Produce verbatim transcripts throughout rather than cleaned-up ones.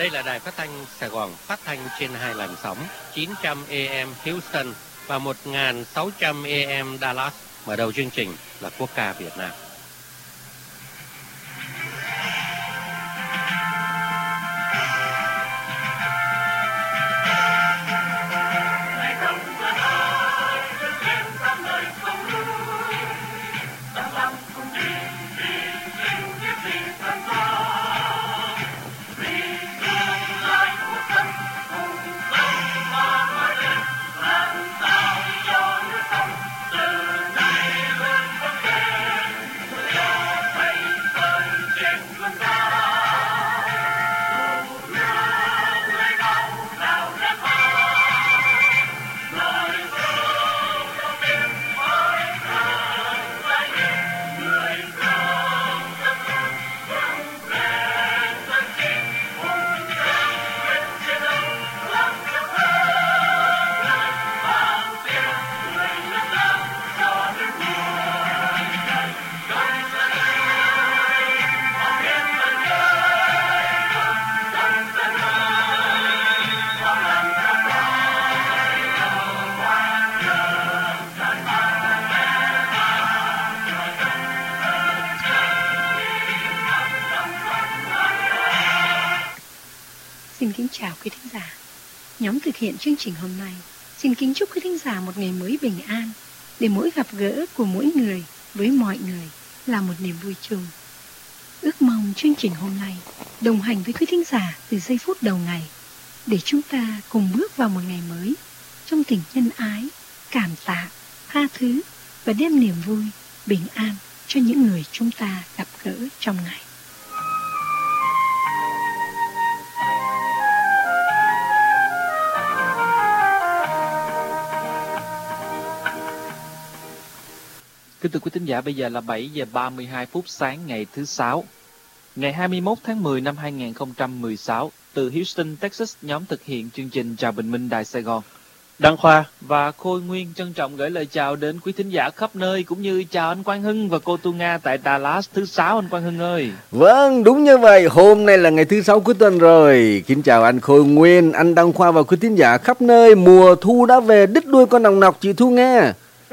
Đây là đài phát thanh Sài Gòn, phát thanh trên hai làn sóng chín trăm A M Houston và một nghìn sáu trăm A M Dallas. Mở đầu chương trình là quốc ca Việt Nam. Xin kính chào quý thính giả. Nhóm thực hiện chương trình hôm nay xin kính chúc quý thính giả một ngày mới bình an, để mỗi gặp gỡ của mỗi người với mọi người là một niềm vui chung. Ước mong chương trình hôm nay đồng hành với quý thính giả từ giây phút đầu ngày, để chúng ta cùng bước vào một ngày mới trong tình nhân ái, cảm tạ, tha thứ và đem niềm vui, bình an cho những người chúng ta gặp gỡ trong ngày. Kính thưa quý thính giả, bây giờ là bảy giờ ba mươi hai phút sáng ngày thứ Sáu, ngày hai mươi mốt tháng mười năm hai nghìn không trăm mười sáu. Từ Houston, Texas, nhóm thực hiện chương trình Chào Bình Minh Đài Sài Gòn, Đăng Khoa và Khôi Nguyên trân trọng gửi lời chào đến quý thính giả khắp nơi, cũng như chào anh Quang Hưng và cô Tu Nga tại Dallas thứ Sáu. Anh Quang Hưng ơi. Vâng, đúng như vậy, hôm nay là ngày thứ Sáu cuối tuần rồi. Kính chào anh Khôi Nguyên, anh Đăng Khoa và quý thính giả khắp nơi. Mùa thu đã về, đứt đuôi con nòng nọc chị Thu Nga.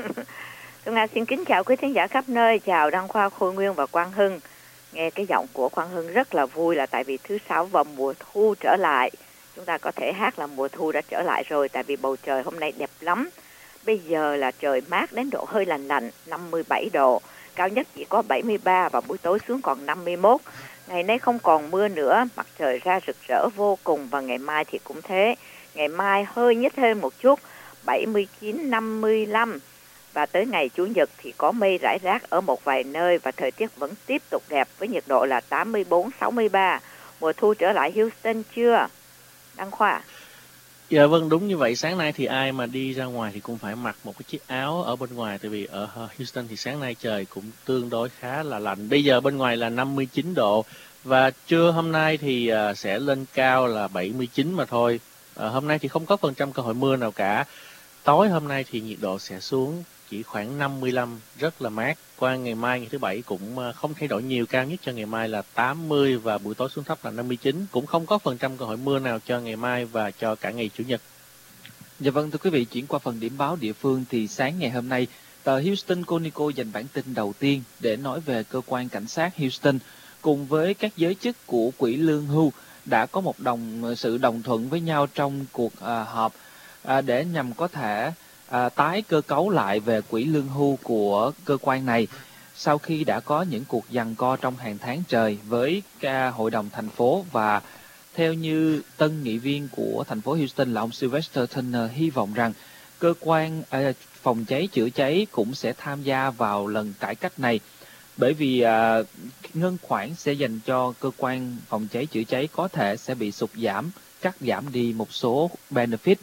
Tôi Nga xin kính chào quý thính giả khắp nơi, chào Đăng Khoa, Khôi Nguyên và Quang Hưng. Nghe cái giọng của Quang Hưng rất là vui, là tại vì thứ Sáu và mùa thu trở lại. Chúng ta có thể hát là mùa thu đã trở lại rồi, tại vì bầu trời hôm nay đẹp lắm. Bây giờ là trời mát đến độ hơi lạnh lạnh, năm mươi bảy độ, cao nhất chỉ có bảy mươi ba và buổi tối xuống còn năm mươi mốt. Ngày nay không còn mưa nữa, mặt trời ra rực rỡ vô cùng, và ngày mai thì cũng thế. Ngày mai hơi nhích hơn một chút, bảy mươi chín, năm mươi lăm. Và tới ngày Chủ nhật thì có mây rải rác ở một vài nơi, và thời tiết vẫn tiếp tục đẹp với nhiệt độ là tám mươi bốn, sáu mươi ba. Mùa thu trở lại Houston chưa, Đăng Khoa? Dạ vâng, đúng như vậy. Sáng nay thì ai mà đi ra ngoài thì cũng phải mặc một cái chiếc áo ở bên ngoài, tại vì ở Houston thì sáng nay trời cũng tương đối khá là lạnh. Bây giờ bên ngoài là năm mươi chín độ, và trưa hôm nay thì sẽ lên cao là bảy mươi chín mà thôi. À, hôm nay thì không có phần trăm cơ hội mưa nào cả. Tối hôm nay thì nhiệt độ sẽ xuống chỉ khoảng năm mươi lăm, rất là mát. Qua ngày mai, ngày thứ Bảy cũng không thay đổi nhiều, cao nhất cho ngày mai là tám mươi và buổi tối xuống thấp là năm mươi chín. Cũng không có phần trăm cơ hội mưa nào cho ngày mai và cho cả ngày Chủ nhật. Dạ vâng, thưa quý vị, chuyển qua phần điểm báo địa phương thì sáng ngày hôm nay, tờ Houston Chronicle dành bản tin đầu tiên để nói về cơ quan cảnh sát Houston cùng với các giới chức của quỹ lương hưu đã có một đồng sự đồng thuận với nhau trong cuộc à, họp à, để nhằm có thể à, tái cơ cấu lại về quỹ lương hưu của cơ quan này, sau khi đã có những cuộc giằng co trong hàng tháng trời với cả hội đồng thành phố. Và theo như tân nghị viên của thành phố Houston là ông Sylvester Turner hy vọng rằng cơ quan à, phòng cháy chữa cháy cũng sẽ tham gia vào lần cải cách này, bởi vì à, ngân khoản sẽ dành cho cơ quan phòng cháy chữa cháy có thể sẽ bị sụt giảm, cắt giảm đi một số benefit.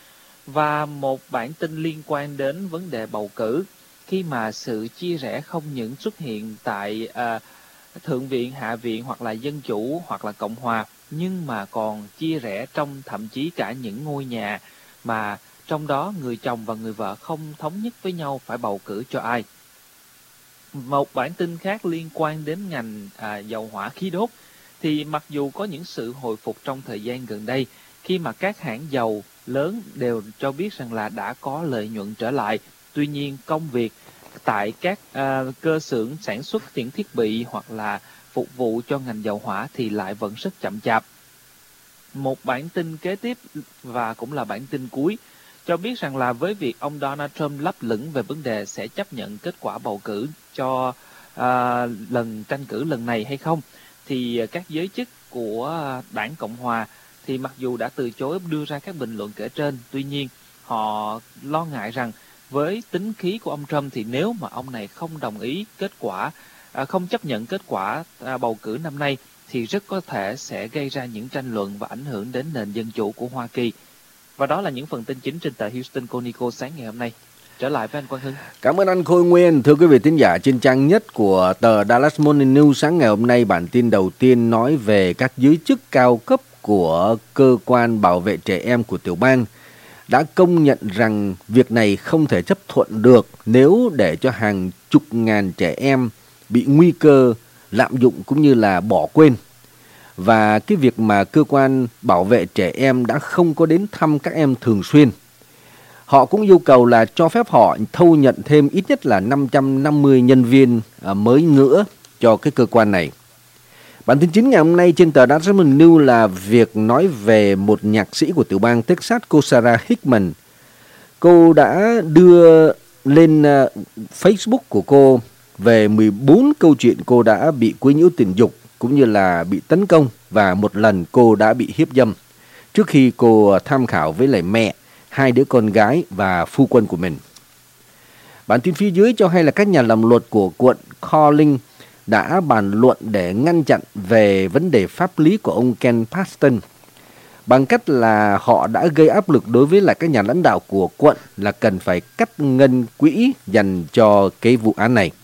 Và một bản tin liên quan đến vấn đề bầu cử, khi mà sự chia rẽ không những xuất hiện tại à, Thượng viện, Hạ viện hoặc là Dân Chủ hoặc là Cộng Hòa, nhưng mà còn chia rẽ trong thậm chí cả những ngôi nhà mà trong đó người chồng và người vợ không thống nhất với nhau phải bầu cử cho ai. Một bản tin khác liên quan đến ngành à, dầu hỏa khí đốt thì mặc dù có những sự hồi phục trong thời gian gần đây, khi mà các hãng dầu lớn đều cho biết rằng là đã có lợi nhuận trở lại, tuy nhiên công việc tại các uh, cơ xưởng sản xuất những thiết bị hoặc là phục vụ cho ngành dầu hỏa thì lại vẫn rất chậm chạp. Một bản tin kế tiếp và cũng là bản tin cuối cho biết rằng là với việc ông Donald Trump lấp lửng về vấn đề sẽ chấp nhận kết quả bầu cử cho uh, lần tranh cử lần này hay không, thì các giới chức của đảng Cộng Hòa thì mặc dù đã từ chối đưa ra các bình luận kể trên, tuy nhiên họ lo ngại rằng với tính khí của ông Trump thì nếu mà ông này không đồng ý kết quả, à, không chấp nhận kết quả à, bầu cử năm nay thì rất có thể sẽ gây ra những tranh luận và ảnh hưởng đến nền dân chủ của Hoa Kỳ. Và đó là những phần tin chính trên tờ Houston Chronicle sáng ngày hôm nay. Trở lại với anh Quang Hưng. Cảm ơn anh Khôi Nguyên. Thưa quý vị thính giả, trên trang nhất của tờ Dallas Morning News sáng ngày hôm nay, bản tin đầu tiên nói về các giới chức cao cấp của cơ quan bảo vệ trẻ em của tiểu bang đã công nhận rằng việc này không thể chấp thuận được nếu để cho hàng chục ngàn trẻ em bị nguy cơ lạm dụng cũng như là bỏ quên. Và cái việc mà cơ quan bảo vệ trẻ em đã không có đến thăm các em thường xuyên. Họ cũng yêu cầu là cho phép họ thâu nhận thêm ít nhất là năm trăm năm mươi nhân viên mới nữa cho cái cơ quan này. Bản tin chính ngày hôm nay trên tờ Dallas Morning News là việc nói về một nhạc sĩ của tiểu bang Texas, cô Sarah Hickman. Cô đã đưa lên Facebook của cô về mười bốn câu chuyện cô đã bị quấy nhiễu tình dục cũng như là bị tấn công, và một lần cô đã bị hiếp dâm trước khi cô tham khảo với lại mẹ, hai đứa con gái và phu quân của mình. Bản tin phía dưới cho hay là các nhà làm luật của quận Corning đã bàn luận để ngăn chặn về vấn đề pháp lý của ông Ken Paxton bằng cách là họ đã gây áp lực đối với lại các nhà lãnh đạo của quận là cần phải cắt ngân quỹ dành cho cái vụ án này.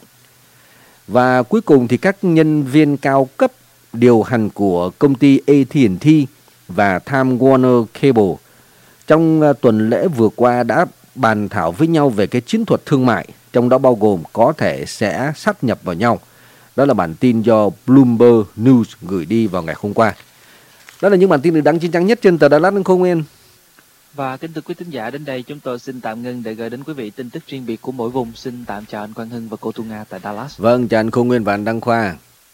Và cuối cùng thì các nhân viên cao cấp điều hành của công ty A T and T và Time Warner Cable trong tuần lễ vừa qua đã bàn thảo với nhau về cái chiến thuật thương mại, trong đó bao gồm có thể sẽ sát nhập vào nhau. Đó là bản tin do Bloomberg News gửi đi vào ngày hôm qua. Đó là những bản tin được đăng trên trang nhất trên tờ Dallas Không Nguyên. Và kính thưa quý thính giả, đến đây chúng tôi xin tạm ngưng để gửi đến quý vị tin tức riêng biệt của mỗi vùng. Xin tạm chào anh Quang Hưng và cô Tu Nga tại Dallas. Vâng, chào anh Không Nguyên và anh Đăng Khoa.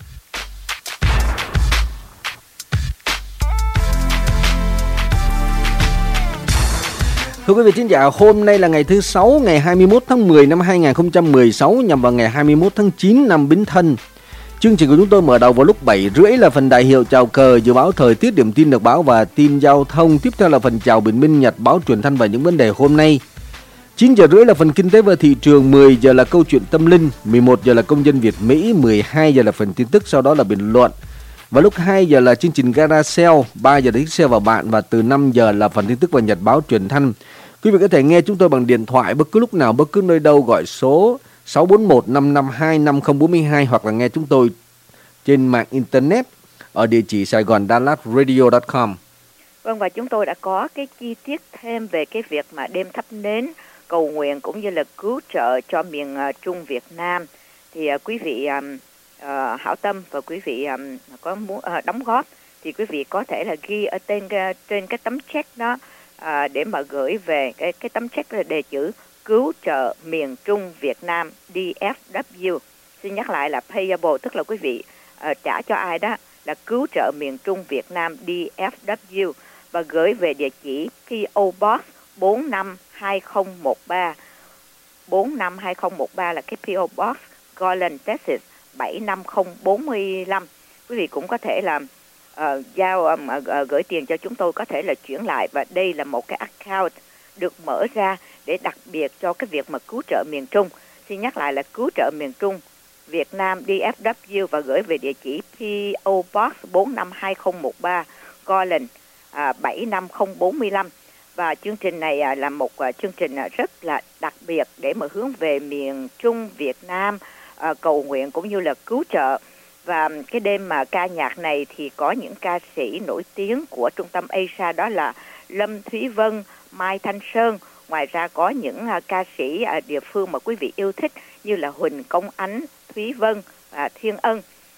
Thưa quý vị thính giả, hôm nay là ngày thứ sáu, ngày hai mươi mốt tháng mười năm hai nghìn không trăm mười sáu, nhằm vào ngày hai mươi mốt tháng chín năm Bính Thân. Chương trình của chúng tôi mở đầu vào lúc bảy rưỡi là phần đại hiệu chào cờ, dự báo thời tiết, điểm tin được báo và tin giao thông. Tiếp theo là phần chào bình minh, nhật báo truyền thanh và những vấn đề hôm nay. chín giờ rưỡi là phần kinh tế và thị trường, mười giờ là câu chuyện tâm linh, mười một giờ là công dân Việt Mỹ, mười hai giờ là phần tin tức, sau đó là bình luận. Và lúc hai giờ là chương trình Gara Sale, ba giờ là thích xe vào bạn, và từ năm giờ là phần tin tức và nhật báo truyền thanh. Quý vị có thể nghe chúng tôi bằng điện thoại bất cứ lúc nào, bất cứ nơi đâu, gọi số sáu bốn một năm năm hai năm không bốn hai, hoặc là nghe chúng tôi trên mạng internet ở địa chỉ sài gòn dallas radio chấm com. Vâng, và chúng tôi đã có cái chi tiết thêm về cái việc mà đêm thắp nến cầu nguyện cũng như là cứu trợ cho miền uh, Trung Việt Nam. Thì uh, quý vị um, uh, hảo tâm và quý vị um, có muốn uh, đóng góp thì quý vị có thể là ghi ở tên uh, trên cái tấm check đó uh, để mà gửi về cái cái tấm check là đề chữ cứu trợ miền Trung Việt Nam D F W. Xin nhắc lại là payable, tức là quý vị uh, trả cho ai đó là cứu trợ miền Trung Việt Nam D F W và gửi về địa chỉ P O Box bốn năm hai không một ba. bốn năm hai không một ba là cái P O Box, Garland, Texas bảy năm không bốn lăm. Quý vị cũng có thể là uh, giao um, uh, gửi tiền cho chúng tôi, có thể là chuyển lại, và đây là một cái account được mở ra để đặc biệt cho cái việc mà cứu trợ miền Trung. Xin nhắc lại là cứu trợ miền Trung Việt Nam D F W và gửi về địa chỉ P O Box bốn năm hai không một ba, Garland à, bảy năm không bốn lăm. Và chương trình này à, là một à, chương trình à, rất là đặc biệt để mà hướng về miền Trung Việt Nam, à, cầu nguyện cũng như là cứu trợ. Và cái đêm mà ca nhạc này thì có những ca sĩ nổi tiếng của trung tâm a ét a, đó là Lâm Thúy Vân, Mai Thanh Sơn. Ngoài ra có những uh, ca sĩ uh, địa phương mà quý vị yêu thích như là Huỳnh Công Ánh, Thúy Vân, uh, Thiên Ân.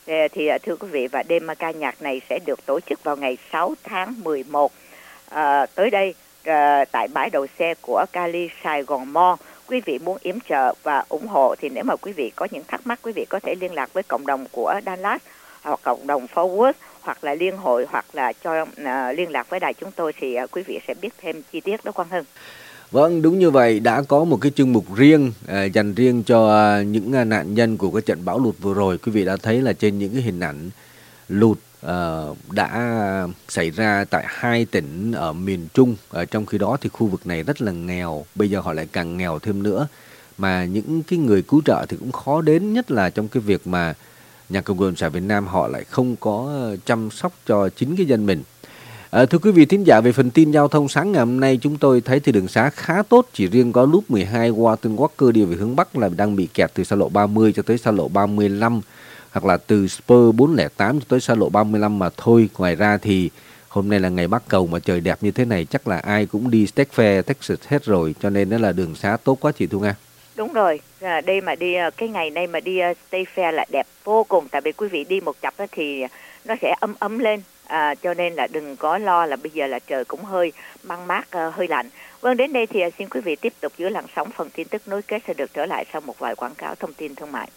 Thì, thì thưa quý vị, và đêm ca nhạc này sẽ được tổ chức vào ngày sáu tháng mười một à, tới đây à, tại bãi đậu xe của Cali Sài Gòn Mall. Quý vị muốn yểm trợ và ủng hộ thì nếu mà quý vị có những thắc mắc, quý vị có thể liên lạc với cộng đồng của Dallas hoặc cộng đồng Fort Worth hoặc là liên hội, hoặc là cho uh, liên lạc với đài chúng tôi thì uh, quý vị sẽ biết thêm chi tiết đó Quang Hưng. Vâng, đúng như vậy, đã có một cái chương mục riêng uh, dành riêng cho uh, những uh, nạn nhân của cái trận bão lụt vừa rồi. Quý vị đã thấy là trên những cái hình ảnh lụt uh, đã xảy ra tại hai tỉnh ở miền Trung. Uh, trong khi đó thì khu vực này rất là nghèo, bây giờ họ lại càng nghèo thêm nữa. Mà những cái người cứu trợ thì cũng khó đến, nhất là trong cái việc mà Nhà cầm quyền Cộng sản Việt Nam họ lại không có chăm sóc cho chính cái dân mình. À, thưa quý vị thính giả, về phần tin giao thông sáng ngày hôm nay chúng tôi thấy thì đường xá khá tốt, chỉ riêng có loop mười hai Walton Walker đi về hướng Bắc là đang bị kẹt từ xa lộ ba mươi cho tới xa lộ ba mươi lăm, hoặc là từ Spur bốn không tám cho tới xa lộ ba mươi lăm mà thôi. Ngoài ra thì hôm nay là ngày Bắc Cầu mà trời đẹp như thế này chắc là ai cũng đi Tech Fair, Texas hết rồi, cho nên đó là đường xá tốt quá chị Thu Nga. Đúng rồi, à, đây mà đi cái ngày nay mà đi uh, State Fair là đẹp vô cùng, tại vì quý vị đi một chập thì nó sẽ ấm ấm lên, à, cho nên là đừng có lo là bây giờ là trời cũng hơi băng mát, uh, hơi lạnh. Vâng, đến đây thì uh, xin quý vị tiếp tục giữ làn sóng, phần tin tức nối kết sẽ được trở lại sau một vài quảng cáo thông tin thương mại.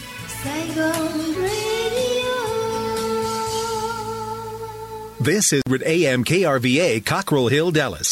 This is A M K R V A Cockrell Hill, Dallas.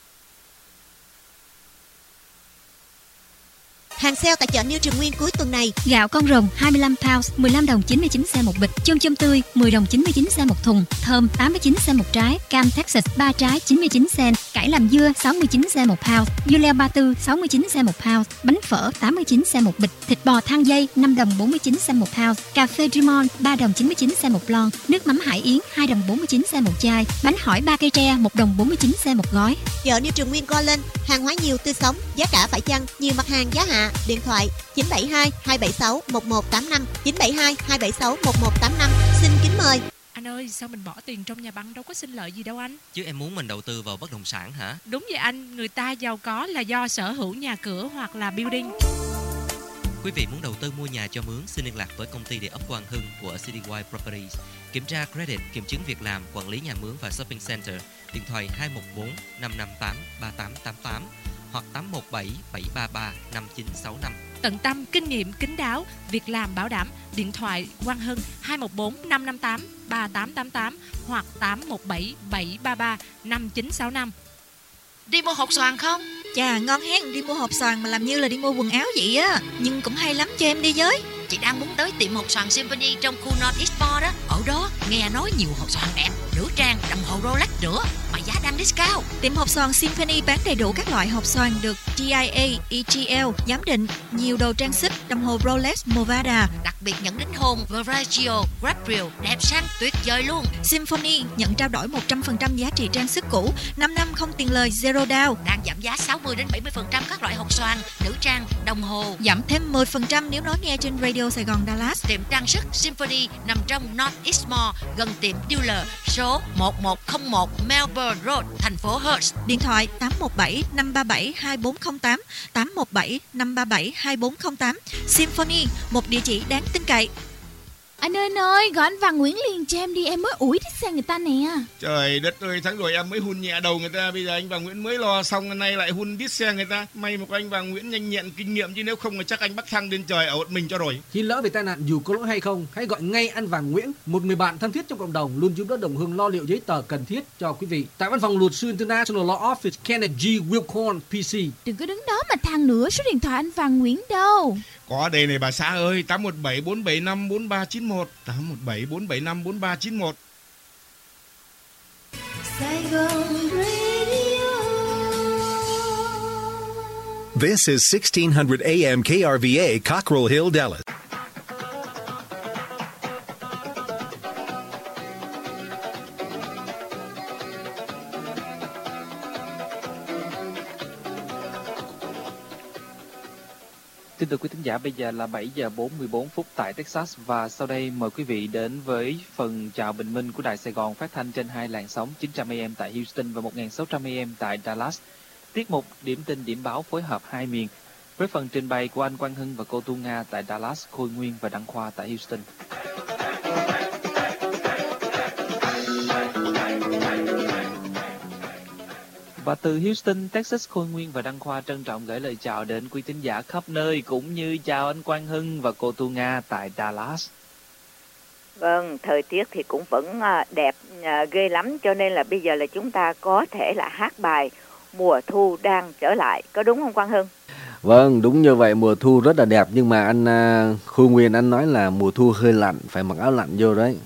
Hàng sale tại chợ New Trường Nguyên cuối tuần này: gạo con rồng hai mươi lăm pounds mười lăm đồng chín mươi chín cent một bịch, chôm chôm tươi mười đồng chín mươi chín cent một thùng, thơm tám mươi chín cent một trái, cam Texas ba trái chín mươi chín cent, cải làm dưa sáu mươi chín cent một pound, dưa leo ba tư sáu mươi chín cent một pound, bánh phở tám mươi chín cent một bịch, thịt bò thang dây năm đồng bốn mươi chín cent một pound, cà phê Dremont ba đồng chín mươi chín cent một lon, nước mắm Hải Yến hai đồng bốn mươi chín cent một chai, bánh hỏi ba cây tre một đồng bốn mươi chín cent một gói. Chợ New Trường Nguyên co lên, hàng hóa nhiều tươi sống, giá cả phải chăng, nhiều mặt hàng giá hạ. Điện thoại chín bảy hai hai bảy sáu một một tám năm, chín bảy hai hai bảy sáu một một tám năm. Xin kính mời. Anh ơi, sao mình bỏ tiền trong nhà băng đâu có sinh lợi gì đâu anh? Chứ em muốn mình đầu tư vào bất động sản hả? Đúng vậy anh, người ta giàu có là do sở hữu nhà cửa hoặc là building. Quý vị muốn đầu tư mua nhà cho mướn, xin liên lạc với công ty địa ốc Quang Hưng của Citywide Properties. Kiểm tra credit, kiểm chứng việc làm, quản lý nhà mướn và shopping center. Điện thoại hai một bốn năm năm tám ba tám tám tám hoặc tám một bảy bảy ba ba năm chín sáu năm. Tận tâm, kinh nghiệm, kín đáo, việc làm bảo đảm. Điện thoại Quang Hưng hai một bốn năm năm tám ba tám tám tám hoặc tám một bảy bảy ba ba năm chín sáu năm. Đi mua hột xoàn không? Chà, ngon hen, đi mua hộp xoàn mà làm như là đi mua quần áo vậy á. Nhưng cũng hay lắm, cho em đi với. Chị đang muốn tới tiệm hột xoàn Symphony trong khu North East Mall đó. Ở đó nghe nói nhiều hột xoàn đẹp, nữ trang, đồng hồ Rolex nữa mà giá đang discount. Tiệm hộp xoàn Symphony bán đầy đủ các loại hộp xoàn được T I A, E G L giám định, nhiều đồ trang sức, đồng hồ Rolex, Movada. Đặc biệt nhận đính hôn, Veragio, Gabriel, đẹp sang tuyệt vời luôn. Symphony nhận trao đổi một trăm phần trăm giá trị trang sức cũ, năm năm không tiền lời, zero down. Đang giảm giá sáu mươi đến bảy mươi phần trăm các loại hộp xoàn, nữ trang, đồng hồ. Giảm thêm mười phần trăm nếu nói nghe trên Radio Sài Gòn Dallas. Tiệm trang sức Symphony nằm trong North East Mall, gần tiệm dealer số một một không một Melbourne Road, thành phố Hertz. Điện thoại tám một bảy năm ba bảy hai bốn không tám, tám một bảy năm ba bảy hai bốn không tám. Symphony, một địa chỉ đáng tin cậy. Anh ơi anh ơi, gọi anh Văn Nguyễn liền cho em đi, em mới ủi thích xe người ta nè. Trời đất ơi, tháng rồi em mới hun nhẹ đầu người ta, bây giờ anh Văn Nguyễn mới lo xong, hôm nay lại hun đít xe người ta. May một anh Văn Nguyễn nhanh nhẹn kinh nghiệm, chứ nếu không thì chắc anh bắt thăng lên trời ở một mình cho rồi. Khi lỡ về tai nạn dù có lỗi hay không, hãy gọi ngay anh Văn Nguyễn, một người bạn thân thiết trong cộng đồng, luôn giúp đỡ đồng hương lo liệu giấy tờ cần thiết cho quý vị. Tại văn phòng luật sư International Law Office Kenneth G. Wilcorn P C. Đừng có đứng đó mà than nữa, số điện thoại anh Văn Nguyễn đâu? Có đây này bà xã ơi, tám một bảy bốn bảy năm bốn ba chín một, tám một bảy bốn bảy năm bốn ba chín một. This is sixteen hundred A M K R V A Cockrell Hill, Dallas. Kính thưa quý thính giả, bây giờ là bảy giờ bốn mươi bốn phút tại Texas và sau đây mời quý vị đến với phần chào bình minh của Đài Sài Gòn phát thanh trên hai làn sóng chín trăm A M tại Houston và một nghìn sáu trăm A M tại Dallas. Tiết mục điểm tin điểm báo phối hợp hai miền với phần trình bày của anh Quang Hưng và cô Tu Nga tại Dallas, Khôi Nguyên và Đăng Khoa tại Houston. Và từ Houston, Texas, Khôi Nguyên và Đăng Khoa trân trọng gửi lời chào đến quý thính giả khắp nơi, cũng như chào anh Quang Hưng và cô Tu Nga tại Dallas. Vâng, thời tiết thì cũng vẫn đẹp ghê lắm, cho nên là bây giờ là chúng ta có thể là hát bài Mùa Thu Đang Trở Lại, có đúng không Quang Hưng? Vâng, đúng như vậy, mùa thu rất là đẹp, nhưng mà anh uh, Khôi Nguyên anh nói là mùa thu hơi lạnh, phải mặc áo lạnh vô đấy.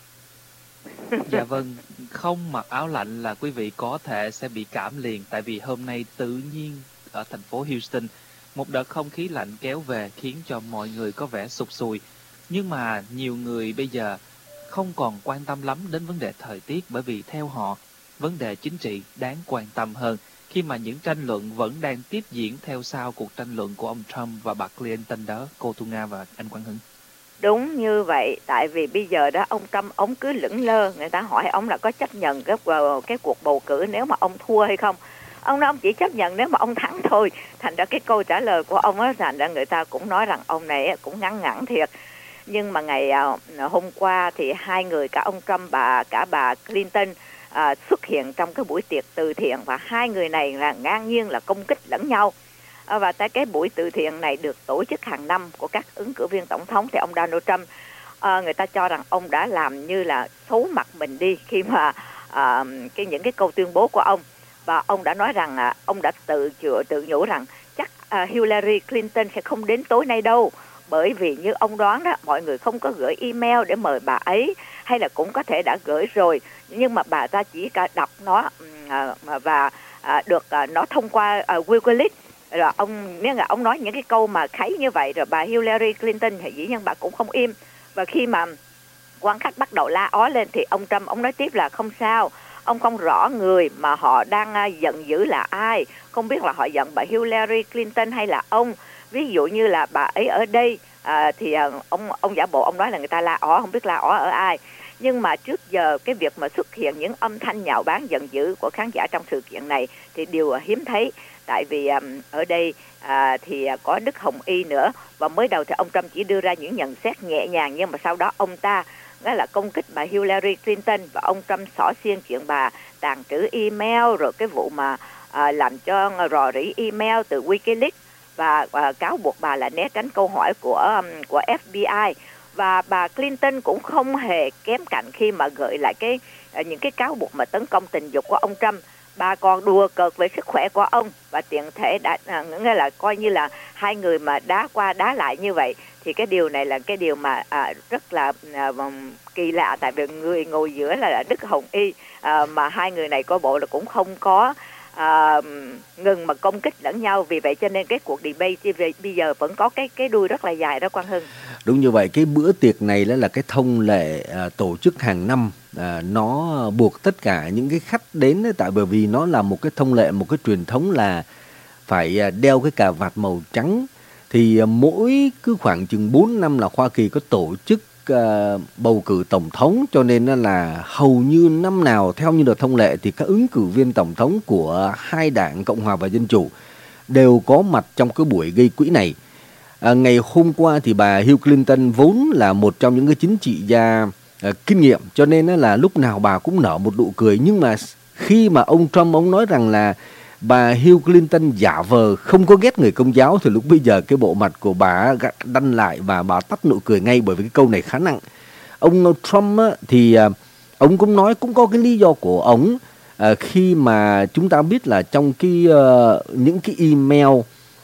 Dạ vâng, không mặc áo lạnh là quý vị có thể sẽ bị cảm liền, tại vì hôm nay tự nhiên ở thành phố Houston một đợt không khí lạnh kéo về khiến cho mọi người có vẻ sụt sùi. Nhưng mà nhiều người bây giờ không còn quan tâm lắm đến vấn đề thời tiết, bởi vì theo họ vấn đề chính trị đáng quan tâm hơn, khi mà những tranh luận vẫn đang tiếp diễn theo sau cuộc tranh luận của ông Trump và bà Clinton đó, cô Thu Nga và anh Quang Hưng. Đúng như vậy, tại vì bây giờ đó ông Trump ông cứ lững lơ, người ta hỏi ông là có chấp nhận cái, cái cuộc bầu cử nếu mà ông thua hay không. Ông nói ông chỉ chấp nhận nếu mà ông thắng thôi. Thành ra cái câu trả lời của ông á, thành ra người ta cũng nói rằng ông này cũng ngắn ngẳng thiệt. Nhưng mà ngày hôm qua thì hai người, cả ông Trump và cả bà Clinton à, xuất hiện trong cái buổi tiệc từ thiện, và hai người này là ngang nhiên là công kích lẫn nhau. À, và tại cái buổi từ thiện này được tổ chức hàng năm của các ứng cử viên tổng thống, thì ông Donald Trump à, người ta cho rằng ông đã làm như là xấu mặt mình đi khi mà à, cái những cái câu tuyên bố của ông, và ông đã nói rằng à, ông đã tự chữa tự nhủ rằng chắc à, Hillary Clinton sẽ không đến tối nay đâu, bởi vì như ông đoán đó, mọi người không có gửi email để mời bà ấy, hay là cũng có thể đã gửi rồi, nhưng mà bà ta chỉ cả đọc nó à, và à, được à, nó thông qua à, Wikileaks. Rồi ông nếu là ông nói những cái câu mà kháy như vậy, rồi bà Hillary Clinton thì dĩ nhiên bà cũng không im. Và khi mà quan khách bắt đầu la ó lên thì ông Trump ông nói tiếp là không sao, ông không rõ người mà họ đang giận dữ là ai, không biết là họ giận bà Hillary Clinton hay là ông. Ví dụ như là bà ấy ở đây à, thì à, ông ông giả bộ ông nói là người ta la ó, không biết la ó ở ai. Nhưng mà trước giờ cái việc mà xuất hiện những âm thanh nhạo báng giận dữ của khán giả trong sự kiện này thì đều hiếm thấy. Tại vì um, ở đây à, thì có Đức Hồng Y nữa, và mới đầu thì ông Trump chỉ đưa ra những nhận xét nhẹ nhàng, nhưng mà sau đó ông ta đó là công kích bà Hillary Clinton, và ông Trump xỏ xiên chuyện bà tàng trữ email, rồi cái vụ mà à, làm cho rò rỉ email từ Wikileaks, và à, cáo buộc bà là né tránh câu hỏi của um, của F B I. Và bà Clinton cũng không hề kém cạnh khi mà gợi lại cái những cái cáo buộc mà tấn công tình dục của ông Trump. Bà còn đùa cợt về sức khỏe của ông, và tiện thể đã nghĩa là coi như là hai người mà đá qua đá lại như vậy. Thì cái điều này là cái điều mà à, rất là à, kỳ lạ, tại vì người ngồi giữa là Đức Hồng Y, à, mà hai người này coi bộ là cũng không có à, ngừng mà công kích lẫn nhau. Vì vậy cho nên cái cuộc debate bây giờ vẫn có cái cái đuôi rất là dài đó Quang Hưng. Đúng như vậy, cái bữa tiệc này là, là cái thông lệ à, tổ chức hàng năm. À, nó buộc tất cả những cái khách đến ấy, tại bởi vì nó là một cái thông lệ, một cái truyền thống là phải đeo cái cà vạt màu trắng. Thì à, mỗi cứ khoảng chừng bốn năm là Hoa Kỳ có tổ chức à, bầu cử tổng thống, cho nên là hầu như năm nào theo như là thông lệ thì các ứng cử viên tổng thống của hai đảng Cộng hòa và Dân chủ đều có mặt trong cái buổi gây quỹ này. À, ngày hôm qua thì bà Hillary Clinton vốn là một trong những cái chính trị gia uh, kinh nghiệm, cho nên là lúc nào bà cũng nở một nụ cười. Nhưng mà khi mà ông Trump ông nói rằng là bà Hillary Clinton giả vờ không có ghét người Công giáo, thì lúc bây giờ cái bộ mặt của bà đanh lại và bà tắt nụ cười ngay, bởi vì cái câu này khá nặng. Ông Trump á, thì uh, ông cũng nói cũng có cái lý do của ông, uh, khi mà chúng ta biết là trong cái uh, những cái email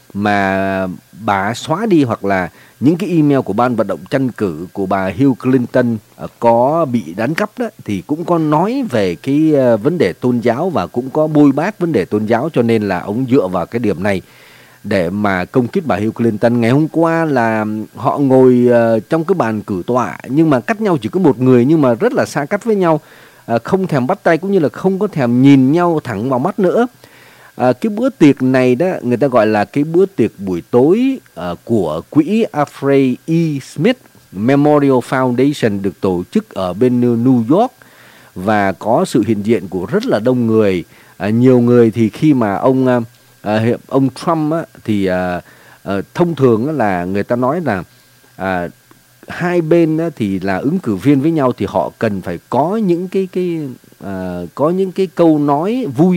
mà bà xóa đi, hoặc là những cái email của ban vận động tranh cử của bà Hillary Clinton uh, có bị đánh cắp đó, thì cũng có nói về cái uh, vấn đề tôn giáo và cũng có bôi bác vấn đề tôn giáo, cho nên là ông dựa vào cái điểm này để mà công kích bà Hillary Clinton. Ngày hôm qua là họ ngồi uh, trong cái bàn cử tọa, nhưng mà cách nhau chỉ có một người, nhưng mà rất là xa cách với nhau, uh, không thèm bắt tay cũng như là không có thèm nhìn nhau thẳng vào mắt nữa. À, cái bữa tiệc này đó người ta gọi là cái bữa tiệc buổi tối uh, của quỹ Alfred E. Smith Memorial Foundation được tổ chức ở bên New York, và có sự hiện diện của rất là đông người. À, nhiều người thì khi mà ông uh, uh, ông Trump á, thì uh, uh, thông thường là người ta nói là uh, hai bên á, thì là ứng cử viên với nhau thì họ cần phải có những cái cái uh, có những cái câu nói vui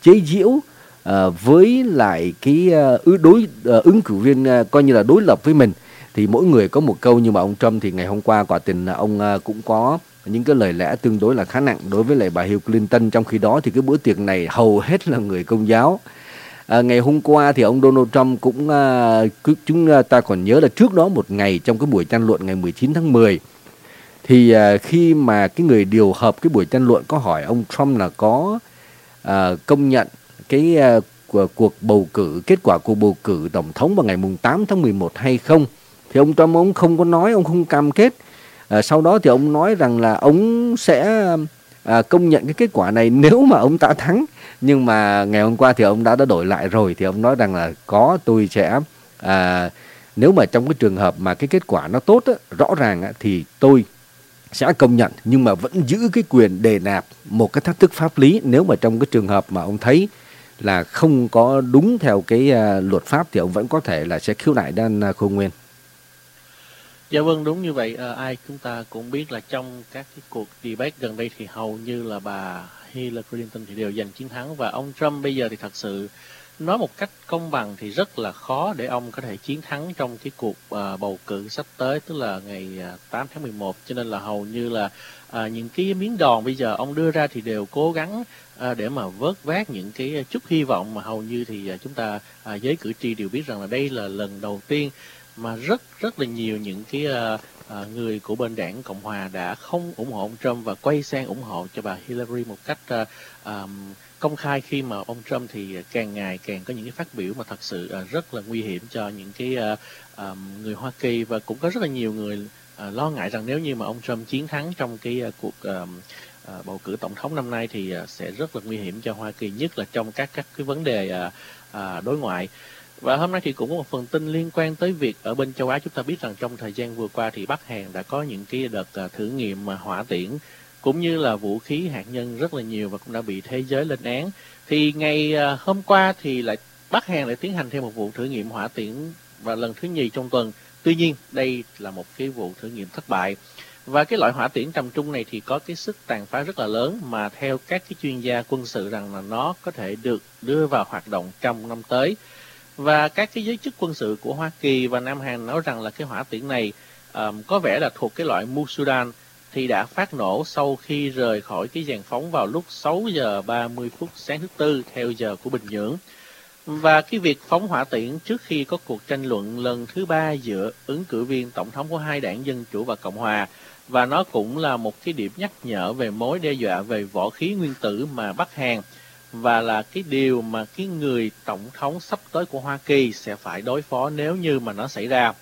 chế giễu uh, với lại cái uh, đối uh, ứng cử viên uh, coi như là đối lập với mình. Thì mỗi người có một câu, nhưng mà ông Trump thì ngày hôm qua quả tình là ông uh, cũng có những cái lời lẽ tương đối là khá nặng đối với lại bà Hillary Clinton. Trong khi đó thì cái bữa tiệc này hầu hết là người Công giáo. À, ngày hôm qua thì ông Donald Trump cũng uh, chúng ta còn nhớ là trước đó một ngày trong cái buổi tranh luận ngày mười chín tháng mười thì uh, khi mà cái người điều hợp cái buổi tranh luận có hỏi ông Trump là có uh, công nhận cái uh, của cuộc bầu cử, kết quả cuộc bầu cử tổng thống vào ngày mùng tám tháng mười một hay không, thì ông Trump ông không có nói, ông không cam kết. À, sau đó thì ông nói rằng là ông sẽ à, công nhận cái kết quả này nếu mà ông ta thắng. Nhưng mà ngày hôm qua thì ông đã đã đổi lại rồi, thì ông nói rằng là có, tôi sẽ à, nếu mà trong cái trường hợp mà cái kết quả nó tốt á, rõ ràng á, thì tôi sẽ công nhận, nhưng mà vẫn giữ cái quyền đề nạp một cái thách thức pháp lý. Nếu mà trong cái trường hợp mà ông thấy là không có đúng theo cái uh, luật pháp thì ông vẫn có thể là sẽ khiếu nại đến uh, Khôn Nguyên. Dạ vâng, đúng như vậy. À, ai chúng ta cũng biết là trong các cái cuộc debate gần đây thì hầu như là bà Hillary Clinton thì đều giành chiến thắng, và ông Trump bây giờ thì thật sự nói một cách công bằng thì rất là khó để ông có thể chiến thắng trong cái cuộc uh, bầu cử sắp tới, tức là ngày uh, tám tháng mười một. Cho nên là hầu như là uh, những cái miếng đòn bây giờ ông đưa ra thì đều cố gắng uh, để mà vớt vát những cái chút hy vọng, mà hầu như thì uh, chúng ta uh, giới cử tri đều biết rằng là đây là lần đầu tiên mà rất rất là nhiều những cái uh, uh, người của bên đảng Cộng Hòa đã không ủng hộ ông Trump và quay sang ủng hộ cho bà Hillary một cách uh, um, công khai, khi mà ông Trump thì càng ngày càng có những cái phát biểu mà thật sự uh, rất là nguy hiểm cho những cái uh, um, người Hoa Kỳ, và cũng có rất là nhiều người uh, lo ngại rằng nếu như mà ông Trump chiến thắng trong cái uh, cuộc uh, uh, bầu cử tổng thống năm nay thì uh, sẽ rất là nguy hiểm cho Hoa Kỳ, nhất là trong các các cái vấn đề uh, uh, đối ngoại. Và hôm nay thì cũng có một phần tin liên quan tới việc ở bên châu Á. Chúng ta biết rằng trong thời gian vừa qua thì Bắc Hàn đã có những cái đợt uh, thử nghiệm uh, hỏa tiễn cũng như là vũ khí hạt nhân rất là nhiều và cũng đã bị thế giới lên án. Thì ngày uh, hôm qua thì lại Bắc Hàn lại tiến hành thêm một vụ thử nghiệm hỏa tiễn và lần thứ nhì trong tuần. Tuy nhiên đây là một cái vụ thử nghiệm thất bại. Và cái loại hỏa tiễn tầm trung này thì có cái sức tàn phá rất là lớn, mà theo các cái chuyên gia quân sự rằng là nó có thể được đưa vào hoạt động trong năm tới. Và các cái giới chức quân sự của Hoa Kỳ và Nam Hàn nói rằng là cái hỏa tiễn này um, có vẻ là thuộc cái loại Musudan, thì đã phát nổ sau khi rời khỏi cái dàn phóng vào lúc sáu giờ ba mươi phút sáng thứ Tư theo giờ của Bình Nhưỡng. Và cái việc phóng hỏa tiễn trước khi có cuộc tranh luận lần thứ ba giữa ứng cử viên tổng thống của hai đảng Dân Chủ và Cộng Hòa, và nó cũng là một cái điểm nhắc nhở về mối đe dọa về võ khí nguyên tử mà Bắc Hàn, và là cái điều mà cái người tổng thống sắp tới của Hoa Kỳ sẽ phải đối phó nếu như mà nó xảy ra.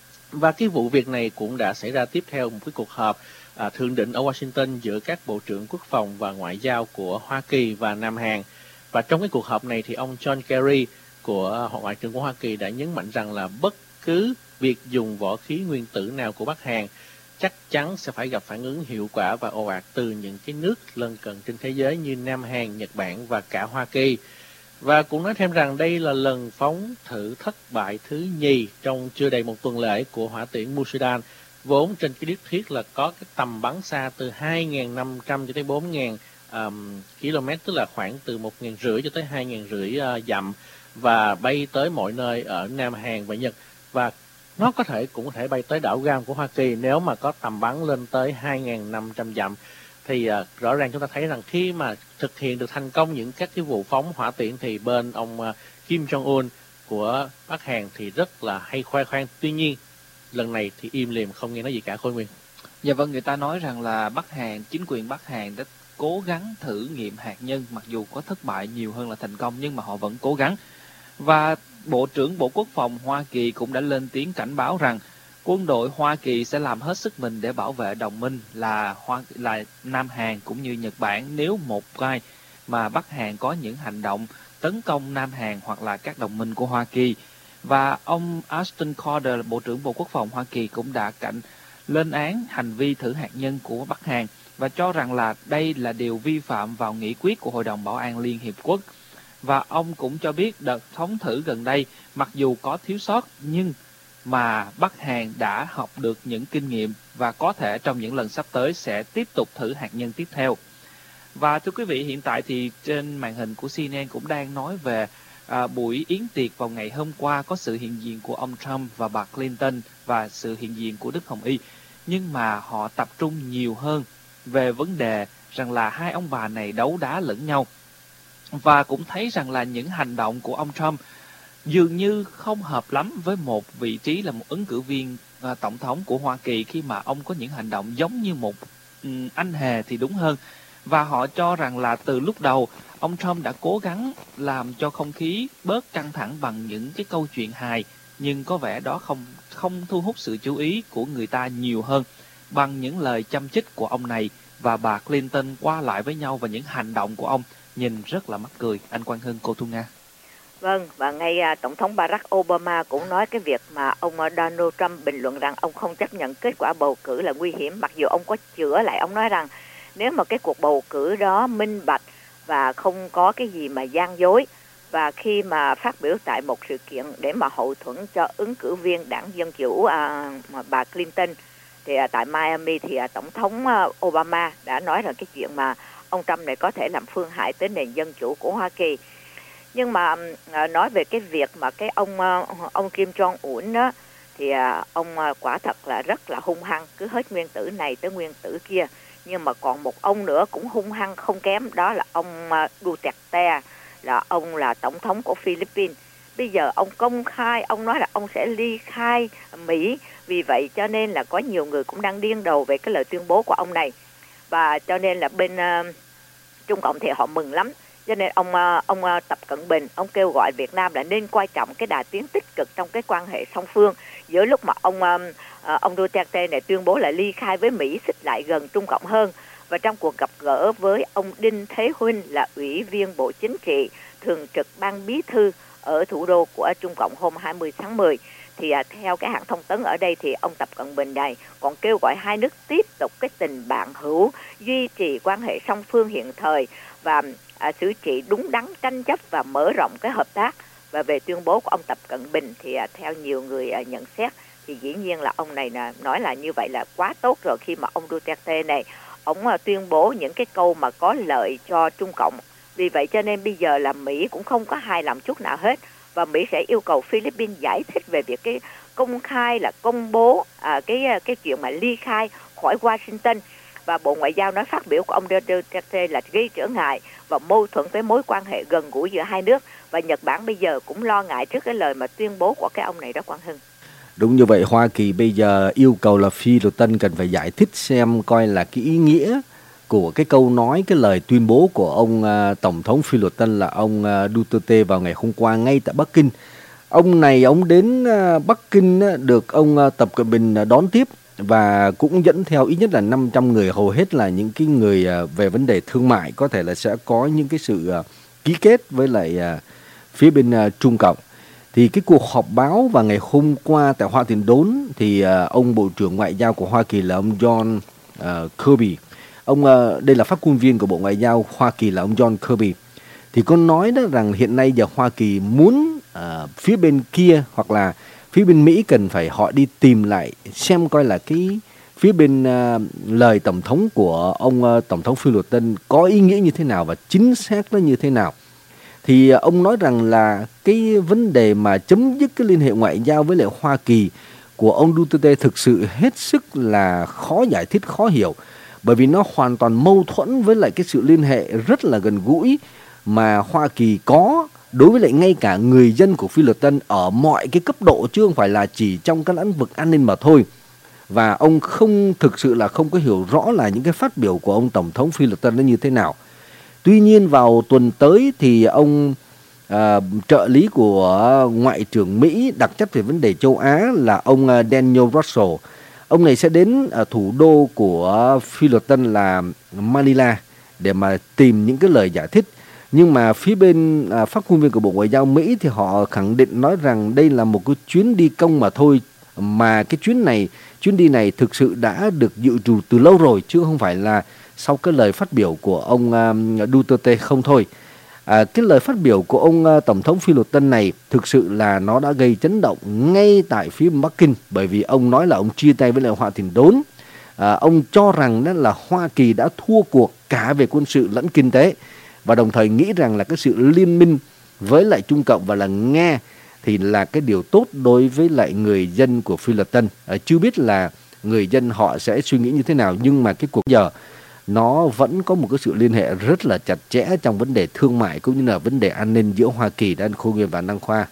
Và cái vụ việc này cũng đã xảy ra tiếp theo một cái cuộc họp à, thượng đỉnh ở Washington giữa các bộ trưởng quốc phòng và ngoại giao của Hoa Kỳ và Nam Hàn. Và trong cái cuộc họp này thì ông John Kerry của Ngoại trưởng của Hoa Kỳ đã nhấn mạnh rằng là bất cứ việc dùng võ khí nguyên tử nào của Bắc Hàn chắc chắn sẽ phải gặp phản ứng hiệu quả và ồ ạt từ những cái nước lân cận trên thế giới như Nam Hàn, Nhật Bản và cả Hoa Kỳ. Và cũng nói thêm rằng đây là lần phóng thử thất bại thứ nhì trong chưa đầy một tuần lễ của hỏa tiễn Musudan, vốn trên cái lý thuyết là có cái tầm bắn xa từ hai nghìn năm trăm cho tới bốn nghìn um, km, tức là khoảng từ một nghìn năm trăm cho tới hai nghìn năm trăm uh, dặm, và bay tới mọi nơi ở Nam Hàn và Nhật. Và nó có thể cũng có thể bay tới đảo Guam của Hoa Kỳ nếu mà có tầm bắn lên tới hai nghìn năm trăm dặm. Thì uh, rõ ràng chúng ta thấy rằng khi mà thực hiện được thành công những các cái vụ phóng hỏa tiễn thì bên ông uh, Kim Jong-un của Bắc Hàn thì rất là hay khoe khoang. Tuy nhiên lần này thì im lìm không nghe nói gì cả, Khôi Nguyên. Dạ vâng, người ta nói rằng là Bắc Hàn, chính quyền Bắc Hàn đã cố gắng thử nghiệm hạt nhân, mặc dù có thất bại nhiều hơn là thành công, nhưng mà họ vẫn cố gắng. Và Bộ trưởng Bộ Quốc phòng Hoa Kỳ cũng đã lên tiếng cảnh báo rằng quân đội Hoa Kỳ sẽ làm hết sức mình để bảo vệ đồng minh là Hoa là Nam Hàn cũng như Nhật Bản nếu một ngày mà Bắc Hàn có những hành động tấn công Nam Hàn hoặc là các đồng minh của Hoa Kỳ. Và ông Ashton Carter, Bộ trưởng Bộ Quốc phòng Hoa Kỳ cũng đã cảnh lên án hành vi thử hạt nhân của Bắc Hàn và cho rằng là đây là điều vi phạm vào nghị quyết của Hội đồng Bảo an Liên Hiệp Quốc. Và ông cũng cho biết đợt phóng thử gần đây mặc dù có thiếu sót nhưng mà Bắc Hàn đã học được những kinh nghiệm và có thể trong những lần sắp tới sẽ tiếp tục thử hạt nhân tiếp theo. Và thưa quý vị, hiện tại thì trên màn hình của xê en en cũng đang nói về à, buổi yến tiệc vào ngày hôm qua có sự hiện diện của ông Trump và bà Clinton và sự hiện diện của Đức Hồng Y. Nhưng mà họ tập trung nhiều hơn về vấn đề rằng là hai ông bà này đấu đá lẫn nhau. Và cũng thấy rằng là những hành động của ông Trump dường như không hợp lắm với một vị trí là một ứng cử viên à, tổng thống của Hoa Kỳ, khi mà ông có những hành động giống như một um, anh hề thì đúng hơn. Và họ cho rằng là từ lúc đầu ông Trump đã cố gắng làm cho không khí bớt căng thẳng bằng những cái câu chuyện hài, nhưng có vẻ đó không không thu hút sự chú ý của người ta nhiều hơn bằng những lời châm chích của ông này và bà Clinton qua lại với nhau, và những hành động của ông nhìn rất là mắc cười. Anh Quang Hưng, cô Thu Nga. Vâng, và ngay à, Tổng thống Barack Obama cũng nói cái việc mà ông Donald Trump bình luận rằng ông không chấp nhận kết quả bầu cử là nguy hiểm, mặc dù ông có chữa lại. Ông nói rằng nếu mà cái cuộc bầu cử đó minh bạch và không có cái gì mà gian dối, và khi mà phát biểu tại một sự kiện để mà hậu thuẫn cho ứng cử viên đảng Dân Chủ à, mà bà Clinton, thì à, tại Miami thì à, Tổng thống à, Obama đã nói rằng cái chuyện mà ông Trump này có thể làm phương hại tới nền dân chủ của Hoa Kỳ. Nhưng mà à, nói về cái việc mà cái ông à, ông Kim Jong-un đó, thì à, ông à, quả thật là rất là hung hăng, cứ hết nguyên tử này tới nguyên tử kia. Nhưng mà còn một ông nữa cũng hung hăng không kém, đó là ông à, Duterte, là ông là tổng thống của Philippines. Bây giờ ông công khai, ông nói là ông sẽ ly khai Mỹ. Vì vậy cho nên là có nhiều người cũng đang điên đầu về cái lời tuyên bố của ông này. Và cho nên là bên uh, Trung Cộng thì họ mừng lắm. Cho nên ông uh, ông uh, Tập Cận Bình, ông kêu gọi Việt Nam là nên coi trọng cái đà tiến tích cực trong cái quan hệ song phương. Giữa lúc mà ông uh, uh, ông Duterte này tuyên bố là ly khai với Mỹ, xích lại gần Trung Cộng hơn. Và trong cuộc gặp gỡ với ông Đinh Thế Huynh, là Ủy viên Bộ Chính trị, thường trực Ban Bí thư ở thủ đô của Trung Cộng hôm hai mươi tháng mười, thì à, theo cái hãng thông tấn ở đây thì ông Tập Cận Bình này còn kêu gọi hai nước tiếp tục cái tình bạn hữu, duy trì quan hệ song phương hiện thời và à, xử trị đúng đắn tranh chấp và mở rộng cái hợp tác. Và về tuyên bố của ông Tập Cận Bình thì à, theo nhiều người à, nhận xét thì dĩ nhiên là ông này là nói là như vậy là quá tốt rồi, khi mà ông Duterte này ông à, tuyên bố những cái câu mà có lợi cho Trung Cộng. Vì vậy cho nên bây giờ là Mỹ cũng không có hài lòng chút nào hết, và Mỹ sẽ yêu cầu Philippines giải thích về việc cái công khai là công bố à, cái cái chuyện mà ly khai khỏi Washington. Và Bộ Ngoại giao nói phát biểu của ông Duterte là gây trở ngại và mâu thuẫn với mối quan hệ gần gũi giữa hai nước. Và Nhật Bản bây giờ cũng lo ngại trước cái lời mà tuyên bố của cái ông này đó, Quang Hưng. Đúng như vậy, Hoa Kỳ bây giờ yêu cầu là Philippines cần phải giải thích xem coi là cái ý nghĩa của cái câu nói, cái lời tuyên bố của ông uh, Tổng thống Philippines là ông uh, Duterte vào ngày hôm qua ngay tại Bắc Kinh. Ông này ông đến uh, Bắc Kinh uh, được ông uh, Tập Cận Bình uh, đón tiếp và cũng dẫn theo ít nhất là năm trăm người, hầu hết là những cái người uh, về vấn đề thương mại, có thể là sẽ có những cái sự uh, ký kết với lại uh, phía bên uh, Trung Cộng. Thì cái cuộc họp báo vào ngày hôm qua tại Hoa Tiền Đốn thì uh, ông Bộ trưởng Ngoại giao của Hoa Kỳ là ông John uh, Kirby, ông uh, đây là phát ngôn viên của Bộ Ngoại giao Hoa Kỳ là ông John Kirby, thì có nói đó rằng hiện nay giờ Hoa Kỳ muốn uh, phía bên kia hoặc là phía bên Mỹ cần phải họ đi tìm lại xem coi là cái phía bên uh, lời tổng thống của ông uh, Tổng thống Philippines có ý nghĩa như thế nào và chính xác nó như thế nào. Thì ông nói rằng là cái vấn đề mà chấm dứt cái liên hệ ngoại giao với lại Hoa Kỳ của ông Duterte thực sự hết sức là khó giải thích, khó hiểu, bởi vì nó hoàn toàn mâu thuẫn với lại cái sự liên hệ rất là gần gũi mà Hoa Kỳ có đối với lại ngay cả người dân của Philippines ở mọi cái cấp độ, chứ không phải là chỉ trong các lĩnh vực an ninh mà thôi. Và ông không thực sự là không có hiểu rõ là những cái phát biểu của ông Tổng thống Philippines nó như thế nào. Tuy nhiên vào tuần tới thì ông à, trợ lý của Ngoại trưởng Mỹ đặc trách về vấn đề châu Á là ông Daniel Russell, ông này sẽ đến à, thủ đô của Philippines là Manila để mà tìm những cái lời giải thích. Nhưng mà phía bên à, phát ngôn viên của Bộ Ngoại giao Mỹ thì họ khẳng định nói rằng đây là một cái chuyến đi công mà thôi, mà cái chuyến này chuyến đi này thực sự đã được dự trù từ lâu rồi, chứ không phải là sau cái lời phát biểu của ông uh, Duterte không thôi. À, cái lời phát biểu của ông uh, Tổng thống Philippines này thực sự là nó đã gây chấn động ngay tại phía Bắc Kinh, bởi vì ông nói là ông chia tay với lại Hoa Tiền Đốn. À, ông cho rằng đó là Hoa Kỳ đã thua cuộc cả về quân sự lẫn kinh tế, và đồng thời nghĩ rằng là cái sự liên minh với lại Trung Cộng và là Nga thì là cái điều tốt đối với lại người dân của Phi Luật Tân. À, chưa biết là người dân họ sẽ suy nghĩ như thế nào, nhưng mà cái cuộc giờ nó vẫn có một cái sự liên hệ rất là chặt chẽ trong vấn đề thương mại cũng như là vấn đề an ninh giữa Hoa Kỳ, Đan Khôi Nguyên và Đăng Khoa.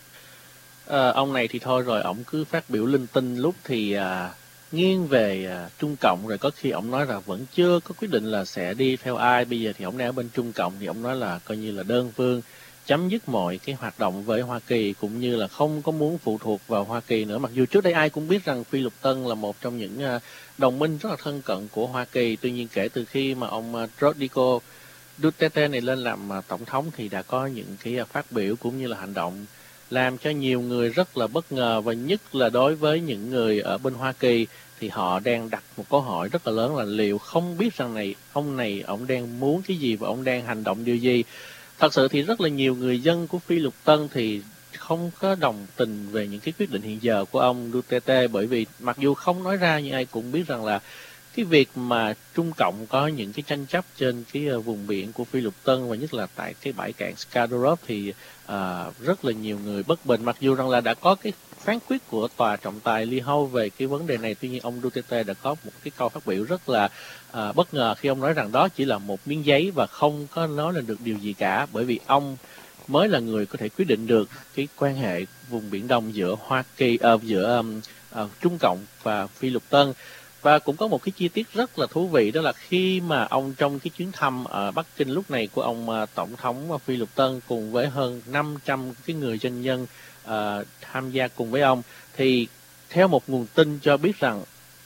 À, ông này thì thôi rồi, ông cứ phát biểu linh tinh, lúc thì à, nghiêng về à, Trung Cộng, rồi có khi ông nói là vẫn chưa có quyết định là sẽ đi theo ai. Bây giờ thì ông đang ở bên Trung Cộng thì ông nói là coi như là đơn phương chấm dứt mọi cái hoạt động với Hoa Kỳ, cũng như là không có muốn phụ thuộc vào Hoa Kỳ nữa. Mặc dù trước đây ai cũng biết rằng Phi Luật Tân là một trong những à, đồng minh rất là thân cận của Hoa Kỳ. Tuy nhiên kể từ khi mà ông à, Rodrigo Duterte này lên làm à, tổng thống thì đã có những cái à, phát biểu cũng như là hành động làm cho nhiều người rất là bất ngờ, và nhất là đối với những người ở bên Hoa Kỳ thì họ đang đặt một câu hỏi rất là lớn là liệu không biết rằng này ông này ông đang muốn cái gì và ông đang hành động điều gì. Thật sự thì rất là nhiều người dân của Phi Luật Tân thì không có đồng tình về những cái quyết định hiện giờ của ông Duterte, bởi vì mặc dù không nói ra nhưng ai cũng biết rằng là cái việc mà Trung Cộng có những cái tranh chấp trên cái uh, vùng biển của Phi Luật Tân và nhất là tại cái bãi cạn Scarborough thì uh, rất là nhiều người bất bình. Mặc dù rằng là đã có cái phán quyết của tòa trọng tài Lee Hau về cái vấn đề này, tuy nhiên ông Duterte đã có một cái câu phát biểu rất là uh, bất ngờ khi ông nói rằng đó chỉ là một miếng giấy và không có nói lên được điều gì cả, bởi vì ông mới là người có thể quyết định được cái quan hệ vùng Biển Đông giữa Hoa Kỳ, uh, giữa um, uh, Trung Cộng và Phi Luật Tân. Và cũng có một cái chi tiết rất là thú vị, đó là khi mà ông trong cái chuyến thăm ở Bắc Kinh lúc này của ông uh, Tổng thống Phi Luật Tân cùng với hơn năm trăm cái người doanh nhân uh, tham gia cùng với ông, thì theo một nguồn tin cho biết rằng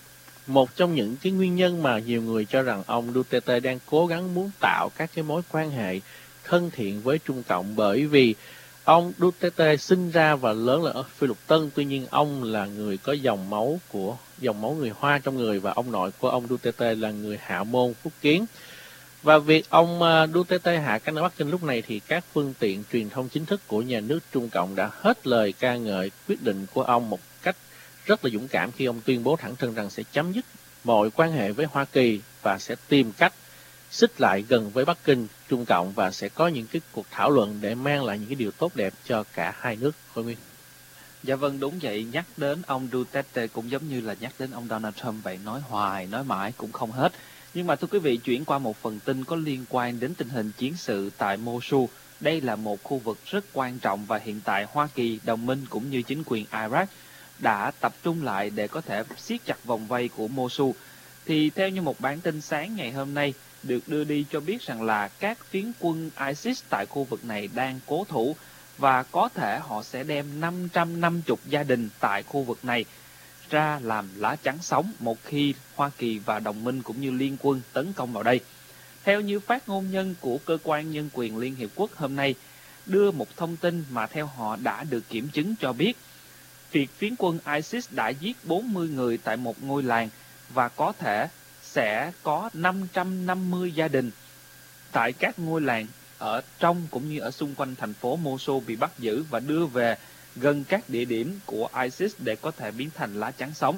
một trong những cái nguyên nhân mà nhiều người cho rằng ông Duterte đang cố gắng muốn tạo các cái mối quan hệ thân thiện với Trung Cộng, bởi vì ông Duterte sinh ra và lớn lên ở Phi Luật Tân, tuy nhiên ông là người có dòng máu của dòng máu người Hoa trong người, và ông nội của ông Duterte là người Hạ Môn Phúc Kiến. Và việc ông Duterte hạ cánh ở Bắc Kinh lúc này thì các phương tiện truyền thông chính thức của nhà nước Trung Cộng đã hết lời ca ngợi quyết định của ông một cách rất là dũng cảm, khi ông tuyên bố thẳng thừng rằng sẽ chấm dứt mọi quan hệ với Hoa Kỳ và sẽ tìm cách xích lại gần với Bắc Kinh, Trung Cộng, và sẽ có những cái cuộc thảo luận để mang lại những cái điều tốt đẹp cho cả hai nước. Khôi Nguyên. Dạ vâng, đúng vậy. Nhắc đến ông Duterte cũng giống như là nhắc đến ông Donald Trump vậy, nói hoài, nói mãi cũng không hết. Nhưng mà thưa quý vị, chuyển qua một phần tin có liên quan đến tình hình chiến sự tại Mosul. Đây là một khu vực rất quan trọng và hiện tại Hoa Kỳ, đồng minh cũng như chính quyền Iraq đã tập trung lại để có thể siết chặt vòng vây của Mosul. Thì theo như một bản tin sáng ngày hôm nay được đưa đi cho biết rằng là các phiến quân ISIS tại khu vực này đang cố thủ và có thể họ sẽ đem năm trăm năm mươi gia đình tại khu vực này ra làm lá chắn sống một khi Hoa Kỳ và đồng minh cũng như liên quân tấn công vào đây. Theo như phát ngôn nhân của Cơ quan Nhân quyền Liên Hiệp Quốc hôm nay đưa một thông tin mà theo họ đã được kiểm chứng cho biết, việc phiến quân ISIS đã giết bốn mươi người tại một ngôi làng và có thể sẽ có năm trăm năm mươi gia đình tại các ngôi làng ở trong cũng như ở xung quanh thành phố Mosul bị bắt giữ và đưa về gần các địa điểm của ISIS để có thể biến thành lá chắn sống.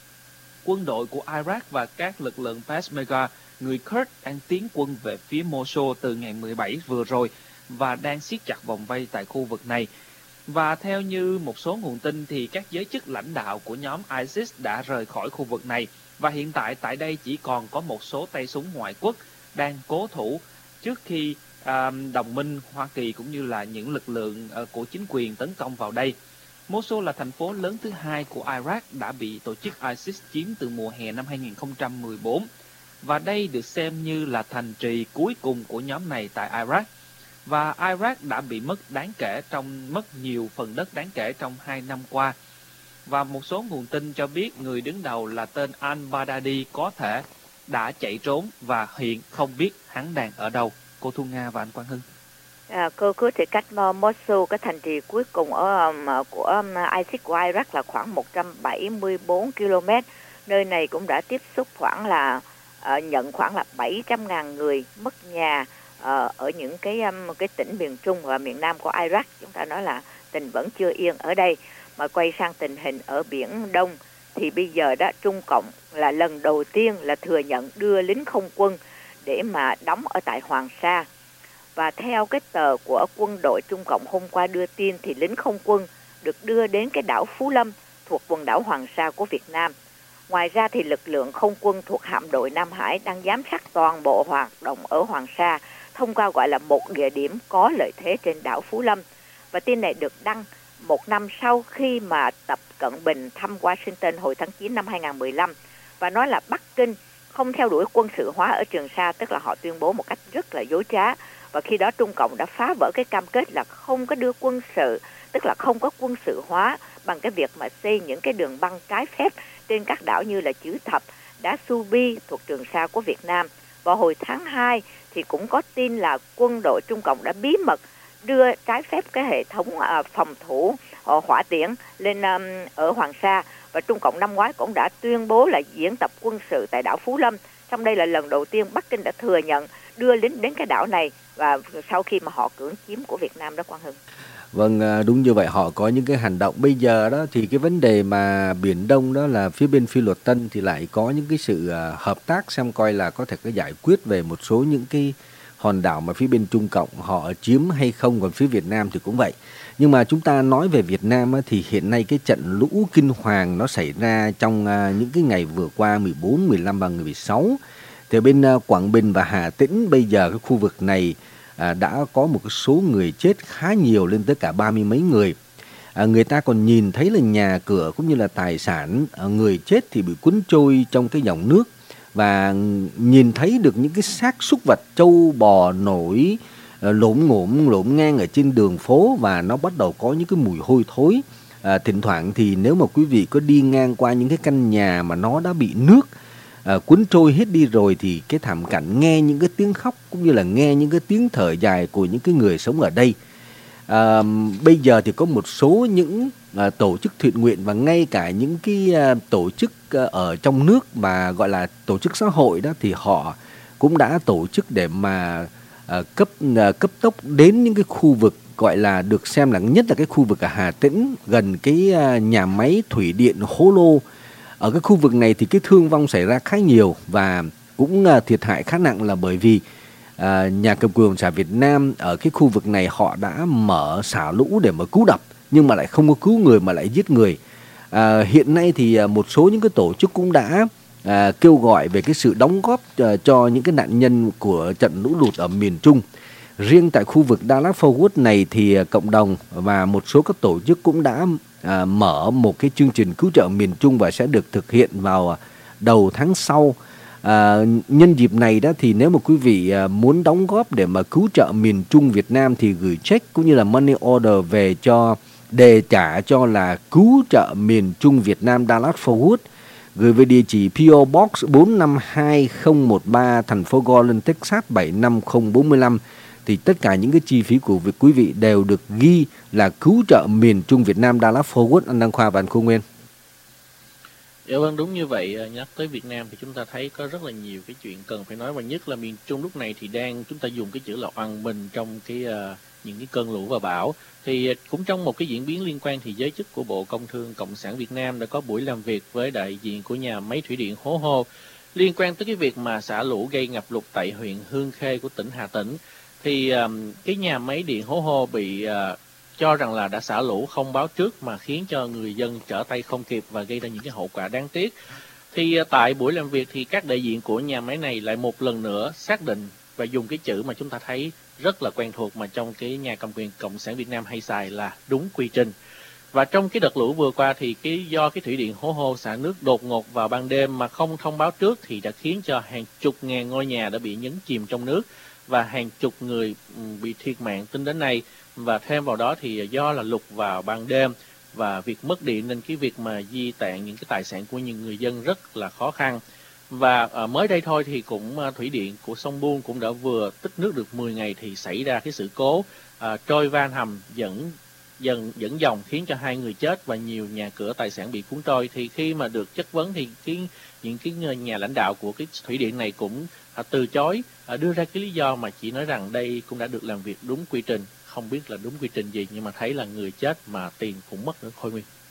Quân đội của Iraq và các lực lượng Peshmerga, người Kurd đang tiến quân về phía Mosul từ ngày mười bảy vừa rồi và đang siết chặt vòng vây tại khu vực này. Và theo như một số nguồn tin thì các giới chức lãnh đạo của nhóm ISIS đã rời khỏi khu vực này và hiện tại tại đây chỉ còn có một số tay súng ngoại quốc đang cố thủ trước khi à, đồng minh Hoa Kỳ cũng như là những lực lượng à, của chính quyền tấn công vào đây. Mosul là thành phố lớn thứ hai của Iraq đã bị tổ chức ISIS chiếm từ mùa hè năm hai nghìn không trăm mười bốn và đây được xem như là thành trì cuối cùng của nhóm này tại Iraq. Và Iraq đã bị mất đáng kể trong mất nhiều phần đất đáng kể trong hai năm qua. Và một số nguồn tin cho biết người đứng đầu là tên al-Baghdadi có thể đã chạy trốn và hiện không biết hắn đang ở đâu. Cô Thu Nga và anh Quang Hưng. À, cô cứ thì cách Mosul, cái thành trì cuối cùng ở um, của um, ISIS của Iraq là khoảng một trăm bảy mươi tư ki lô mét. Nơi này cũng đã tiếp xúc khoảng là uh, nhận khoảng là bảy trăm ngàn người mất nhà uh, ở những cái um, cái tỉnh miền Trung và miền Nam của Iraq. Chúng ta nói là tình vẫn chưa yên ở đây. Mà quay sang tình hình ở Biển Đông thì bây giờ đó Trung Cộng là lần đầu tiên là thừa nhận đưa lính không quân để mà đóng ở tại Hoàng Sa. Và theo cái tờ của quân đội Trung Cộng hôm qua đưa tin thì lính không quân được đưa đến cái đảo Phú Lâm thuộc quần đảo Hoàng Sa của Việt Nam. Ngoài ra thì lực lượng không quân thuộc hạm đội Nam Hải đang giám sát toàn bộ hoạt động ở Hoàng Sa thông qua gọi là một địa điểm có lợi thế trên đảo Phú Lâm. Và tin này được đăng một năm sau khi mà Tập Cận Bình thăm Washington hồi tháng chín năm hai không một lăm và nói là Bắc Kinh không theo đuổi quân sự hóa ở Trường Sa, tức là họ tuyên bố một cách rất là dối trá. Và khi đó Trung Cộng đã phá vỡ cái cam kết là không có đưa quân sự, tức là không có quân sự hóa bằng cái việc mà xây những cái đường băng trái phép trên các đảo như là Chữ Thập, đá Su Bi thuộc Trường Sa của Việt Nam. Vào hồi tháng hai thì cũng có tin là quân đội Trung Cộng đã bí mật đưa trái phép cái hệ thống à, phòng thủ uh, hỏa tiễn lên um, ở Hoàng Sa. Và Trung Cộng năm ngoái cũng đã tuyên bố là diễn tập quân sự tại đảo Phú Lâm. Trong đây là lần đầu tiên Bắc Kinh đã thừa nhận đưa lính đến cái đảo này và sau khi mà họ cưỡng chiếm của Việt Nam đó, Quang Hưng. Vâng, đúng như vậy, họ có những cái hành động bây giờ đó thì cái vấn đề mà Biển Đông đó là phía bên Phi Luật Tân thì lại có những cái sự hợp tác xem coi là có thể có giải quyết về một số những cái hòn đảo mà phía bên Trung Cộng họ chiếm hay không, còn phía Việt Nam thì cũng vậy. Nhưng mà chúng ta nói về Việt Nam á, thì hiện nay cái trận lũ kinh hoàng nó xảy ra trong uh, những cái ngày vừa qua mười bốn, mười lăm và ngày mười sáu. Thì bên uh, Quảng Bình và Hà Tĩnh bây giờ cái khu vực này uh, đã có một cái số người chết khá nhiều, lên tới cả ba mươi mấy người. Uh, người ta còn nhìn thấy là nhà cửa cũng như là tài sản, uh, người chết thì bị cuốn trôi trong cái dòng nước. Và nhìn thấy được những cái xác súc vật trâu bò nổi lổm ngổm lổm ngang ở trên đường phố và nó bắt đầu có những cái mùi hôi thối. À, thỉnh thoảng thì nếu mà quý vị có đi ngang qua những cái căn nhà mà nó đã bị nước à, cuốn trôi hết đi rồi thì cái thảm cảnh nghe những cái tiếng khóc cũng như là nghe những cái tiếng thở dài của những cái người sống ở đây. À, bây giờ thì có một số những à, tổ chức thiện nguyện và ngay cả những cái à, tổ chức à, ở trong nước mà gọi là tổ chức xã hội đó thì họ cũng đã tổ chức để mà à, cấp à, cấp tốc đến những cái khu vực gọi là được xem là nhất là cái khu vực ở Hà Tĩnh gần cái à, nhà máy thủy điện Hố Lô. Ở cái khu vực này thì cái thương vong xảy ra khá nhiều và cũng à, thiệt hại khá nặng là bởi vì À, nhà cầm quyền Cộng sản Việt Nam ở cái khu vực này họ đã mở xả lũ để mà cứu đập nhưng mà lại không có cứu người mà lại giết người. À, hiện nay thì một số những cái tổ chức cũng đã à, kêu gọi về cái sự đóng góp à, cho những cái nạn nhân của trận lũ lụt ở miền Trung. Riêng tại khu vực Dallas Fort Worth này thì cộng đồng và một số các tổ chức cũng đã à, mở một cái chương trình cứu trợ miền Trung và sẽ được thực hiện vào đầu tháng sau. À, nhân dịp này đó thì nếu mà quý vị à, muốn đóng góp để mà cứu trợ miền Trung Việt Nam thì gửi check cũng như là money order về cho để trả cho là cứu trợ miền Trung Việt Nam Dallas Fort Worth, gửi về địa chỉ pê ô Box bốn năm hai không một ba, thành phố Garland, Texas bảy năm không bốn lăm. Thì tất cả những cái chi phí của việc quý vị đều được ghi là cứu trợ miền Trung Việt Nam Dallas Fort Worth. Anh Đăng Khoa và anh Cô Nguyên. Dạ vâng, đúng như vậy. Nhắc tới Việt Nam thì chúng ta thấy có rất là nhiều cái chuyện cần phải nói, và nhất là miền Trung lúc này thì đang chúng ta dùng cái chữ là oằn mình trong cái uh, những cái cơn lũ và bão. Thì cũng trong một cái diễn biến liên quan thì giới chức của Bộ Công Thương Cộng sản Việt Nam đã có buổi làm việc với đại diện của nhà máy thủy điện Hố Hô liên quan tới cái việc mà xả lũ gây ngập lụt tại huyện Hương Khê của tỉnh Hà Tĩnh. Thì um, cái nhà máy điện Hố Hô bị uh, cho rằng là đã xả lũ không báo trước mà khiến cho người dân trở tay không kịp và gây ra những cái hậu quả đáng tiếc. Thì tại buổi làm việc thì các đại diện của nhà máy này lại một lần nữa xác định và dùng cái chữ mà chúng ta thấy rất là quen thuộc mà trong cái nhà cầm quyền Cộng sản Việt Nam hay xài là đúng quy trình. Và trong cái đợt lũ vừa qua thì cái do cái thủy điện Hố Hô xả nước đột ngột vào ban đêm mà không thông báo trước thì đã khiến cho hàng chục ngàn ngôi nhà đã bị nhấn chìm trong nước và hàng chục người bị thiệt mạng tính đến nay. Và thêm vào đó thì do là lụt vào ban đêm và việc mất điện nên cái việc mà di tản những cái tài sản của những người dân rất là khó khăn. Và à, mới đây thôi thì cũng à, thủy điện của sông Buôn cũng đã vừa tích nước được mười ngày thì xảy ra cái sự cố à, trôi van hầm dẫn dần dẫn dòng khiến cho hai người chết và nhiều nhà cửa tài sản bị cuốn trôi. Thì khi mà được chất vấn thì cái những cái nhà lãnh đạo của cái thủy điện này cũng à, từ chối à, đưa ra cái lý do mà chỉ nói rằng đây cũng đã được làm việc đúng quy trình. Không biết là đúng quy trình gì nhưng mà thấy là người chết mà tiền cũng mất nữa, Khôi Nguyên.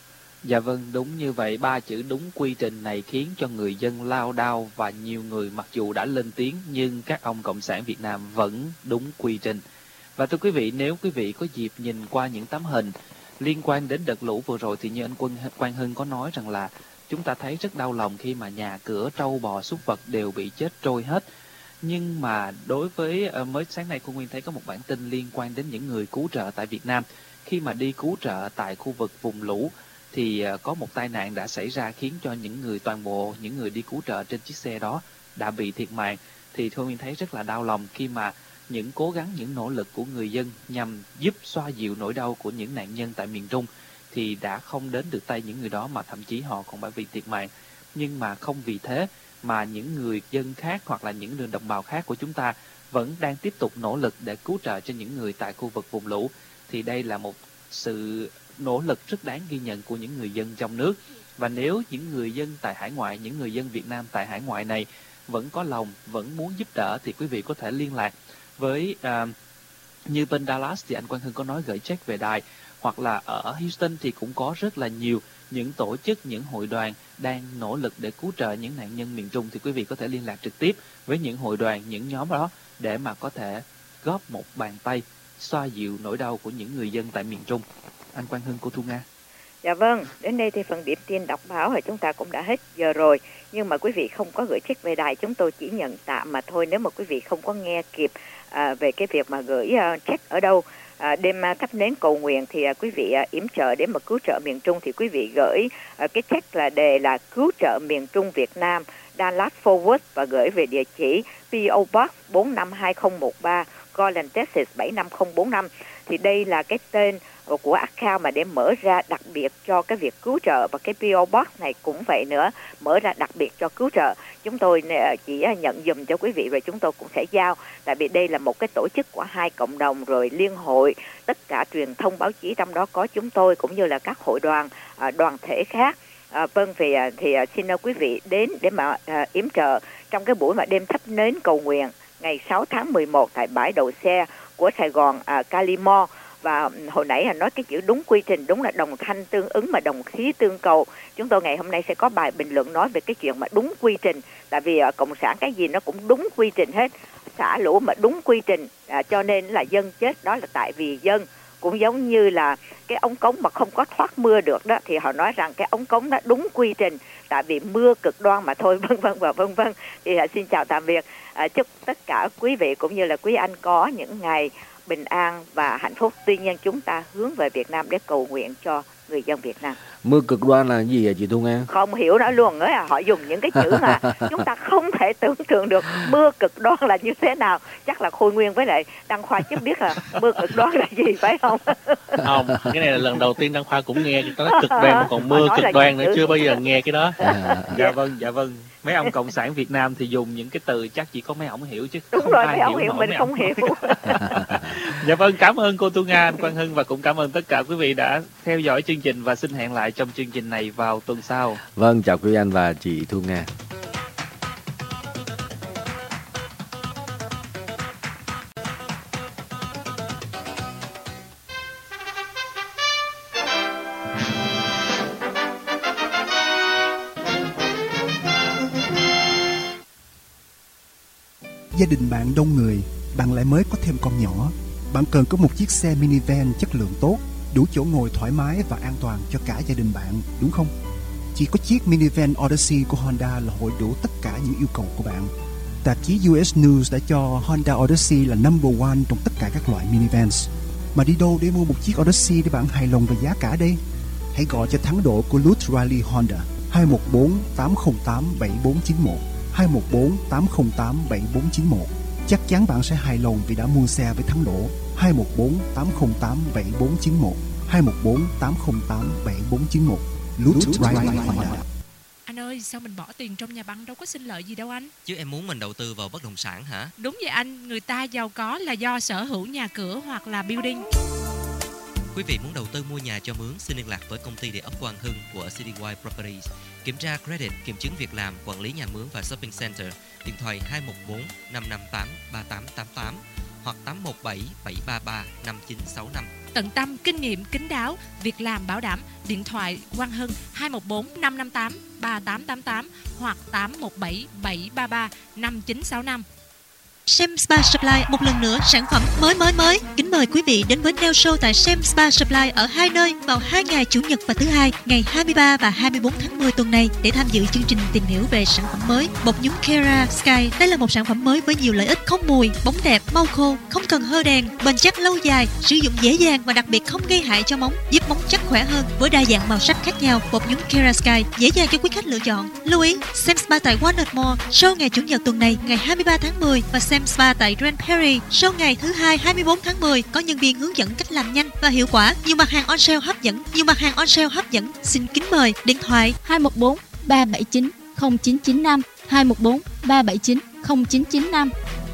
Dạ vâng, đúng như vậy. Ba chữ đúng quy trình này khiến cho người dân lao đao và nhiều người mặc dù đã lên tiếng nhưng các ông Cộng sản Việt Nam vẫn đúng quy trình. Và thưa quý vị, nếu quý vị có dịp nhìn qua những tấm hình liên quan đến đợt lũ vừa rồi thì như anh Quân Quang Hưng có nói rằng là chúng ta thấy rất đau lòng khi mà nhà cửa, trâu bò, súc vật đều bị chết trôi hết. Nhưng mà đối với uh, mới sáng nay cô Nguyên thấy có một bản tin liên quan đến những người cứu trợ tại Việt Nam. Khi mà đi cứu trợ tại khu vực vùng lũ thì uh, có một tai nạn đã xảy ra khiến cho những người toàn bộ những người đi cứu trợ trên chiếc xe đó đã bị thiệt mạng. Thì cô Nguyên thấy rất là đau lòng khi mà những cố gắng, những nỗ lực của người dân nhằm giúp xoa dịu nỗi đau của những nạn nhân tại miền Trung thì đã không đến được tay những người đó, mà thậm chí họ còn bị thiệt mạng. Nhưng mà không vì thế mà những người dân khác hoặc là những người đồng bào khác của chúng ta vẫn đang tiếp tục nỗ lực để cứu trợ cho những người tại khu vực vùng lũ. Thì đây là một sự nỗ lực rất đáng ghi nhận của những người dân trong nước. Và nếu những người dân tại hải ngoại, những người dân Việt Nam tại hải ngoại này vẫn có lòng, vẫn muốn giúp đỡ thì quý vị có thể liên lạc với uh, như bên Dallas thì anh Quang Hưng có nói gửi check về đài, hoặc là ở Houston thì cũng có rất là nhiều những tổ chức, những hội đoàn đang nỗ lực để cứu trợ những nạn nhân miền Trung. Thì quý vị có thể liên lạc trực tiếp với những hội đoàn, những nhóm đó để mà có thể góp một bàn tay xoa dịu nỗi đau của những người dân tại miền Trung. Anh Quang Hưng, cô Thu Nga. Dạ vâng, đến đây thì phần điểm tin đọc báo thì chúng ta cũng đã hết giờ rồi. Nhưng mà quý vị không có gửi check về đài, chúng tôi chỉ nhận tạm mà thôi. Nếu mà quý vị không có nghe kịp à, về cái việc mà gửi uh, check ở đâu, à, đêm uh, thắp nến cầu nguyện thì uh, quý vị uh, yểm trợ để mà cứu trợ miền Trung thì quý vị gửi uh, cái check là đề là cứu trợ miền Trung Việt Nam, Dallas Fort Worth, và gửi về địa chỉ pê ô Box bốn năm hai không một ba, Garland, Texas bảy năm không bốn năm. Thì đây là cái tên của account mà để mở ra đặc biệt cho cái việc cứu trợ, và cái pê ô Box này cũng vậy nữa, mở ra đặc biệt cho cứu trợ. Chúng tôi chỉ nhận dùm cho quý vị rồi chúng tôi cũng sẽ giao, tại vì đây là một cái tổ chức của hai cộng đồng rồi liên hội, tất cả truyền thông báo chí trong đó có chúng tôi cũng như là các hội đoàn, đoàn thể khác. À, vâng, thì, thì xin quý vị đến để mà à, yểm trợ trong cái buổi mà đêm thắp nến cầu nguyện ngày sáu tháng mười một tại bãi đậu xe của Sài Gòn, à, Calimore. Và hồi nãy là nói cái chữ đúng quy trình, đúng là đồng thanh tương ứng mà đồng khí tương cầu. Chúng tôi ngày hôm nay sẽ có bài bình luận nói về cái chuyện mà đúng quy trình, tại vì uh, cộng sản cái gì nó cũng đúng quy trình hết, xả lũ mà đúng quy trình, à, cho nên là dân chết đó là tại vì dân. Cũng giống như là cái ống cống mà không có thoát mưa được đó, thì họ nói rằng cái ống cống đó đúng quy trình tại vì mưa cực đoan mà thôi, vân vân và vân vân. Thì uh, xin chào tạm biệt, uh, chúc tất cả quý vị cũng như là quý anh có những ngày bình an và hạnh phúc. Tuy nhiên chúng ta hướng về Việt Nam để cầu nguyện cho người dân Việt Nam. Mưa cực đoan là gì vậy chị Thu Nga? Không hiểu nó luôn ấy, họ dùng những cái chữ mà chúng ta không thể tưởng tượng được mưa cực đoan là như thế nào. Chắc là Khôi Nguyên với lại Đăng Khoa chứ biết là mưa cực đoan là gì, phải không? Không, cái này là lần đầu tiên Đăng Khoa cũng nghe cái đó cực đoan, còn mưa cực đoan nữa chưa bao giờ nghe cái đó. À, dạ vâng, dạ vâng. Mấy ông cộng sản Việt Nam thì dùng những cái từ chắc chỉ có mấy ông hiểu chứ đúng không rồi, ai mấy ông hiểu, hiểu mình không hiểu. Dạ vâng, cảm ơn cô Thu Nga, anh Quang Hưng và cũng cảm ơn tất cả quý vị đã theo dõi chương trình, và xin hẹn lại trong chương trình này vào tuần sau. Vâng, chào quý anh và chị Thu Nga. Gia đình bạn đông người, bạn lại mới có thêm con nhỏ. Bạn cần có một chiếc xe minivan chất lượng tốt, đủ chỗ ngồi thoải mái và an toàn cho cả gia đình bạn, đúng không? Chỉ có chiếc minivan Odyssey của Honda là hội đủ tất cả những yêu cầu của bạn. Tạp chí u ét News đã cho Honda Odyssey là number one trong tất cả các loại minivans. Mà đi đâu để mua một chiếc Odyssey để bạn hài lòng về giá cả đây? Hãy gọi cho thắng độ của Lutz Riley Honda hai một bốn tám không tám bảy bốn chín một hai một bốn tám không tám bảy bốn chín một. Chắc chắn bạn sẽ hài lòng vì đã mua xe với thắng độ. Hai một bốn tám không tám bảy bốn chín một hai một bốn tám không tám bảy bốn chín một. Lutz Riley Honda. Anh ơi, sao mình bỏ tiền trong nhà băng đâu có sinh lợi gì đâu anh? Chứ em muốn mình đầu tư vào bất động sản hả? Đúng vậy anh, người ta giàu có là do sở hữu nhà cửa hoặc là building. Quý vị muốn đầu tư mua nhà cho mướn, xin liên lạc với công ty địa ốc Quang Hưng của Citywide Properties. Kiểm tra credit, kiểm chứng việc làm, quản lý nhà mướn và shopping center. Điện thoại hai một bốn năm năm tám ba tám tám tám hoặc tám một bảy bảy ba ba năm chín sáu năm. tận tâm, kinh nghiệm kín đáo, việc làm bảo đảm. Điện thoại Quang Hưng hai một bốn năm năm tám ba tám tám tám hoặc tám một bảy bảy ba ba năm chín sáu năm. Sam Spa Supply một lần nữa sản phẩm mới mới mới. Kính mời quý vị đến với nail show tại Sam Spa Supply ở hai nơi vào hai ngày Chủ nhật và thứ hai, ngày hai mươi ba và hai mươi bốn tháng mười tuần này để tham dự chương trình tìm hiểu về sản phẩm mới bột nhúng Kera Sky. Đây là một sản phẩm mới với nhiều lợi ích: không mùi, bóng đẹp, mau khô, không cần hơ đèn, bền chắc lâu dài, sử dụng dễ dàng và đặc biệt không gây hại cho móng, giúp móng chắc khỏe hơn. Với đa dạng màu sắc khác nhau, bột nhúng Kera Sky dễ dàng cho quý khách lựa chọn. Lưu ý, Sam Spa tại Walnut Mall show ngày Chủ nhật tuần này, ngày hai mươi ba tháng mười và Sam Spa tại Grand Prairie show ngày thứ hai hai mươi bốn tháng mười có nhân viên hướng dẫn cách làm nhanh và hiệu quả. Nhiều mặt hàng on sale hấp dẫn, nhiều mặt hàng on sale hấp dẫn. Xin kính mời điện thoại hai một bốn ba bảy chín không chín chín năm hai một bốn ba bảy chín không chín chín năm.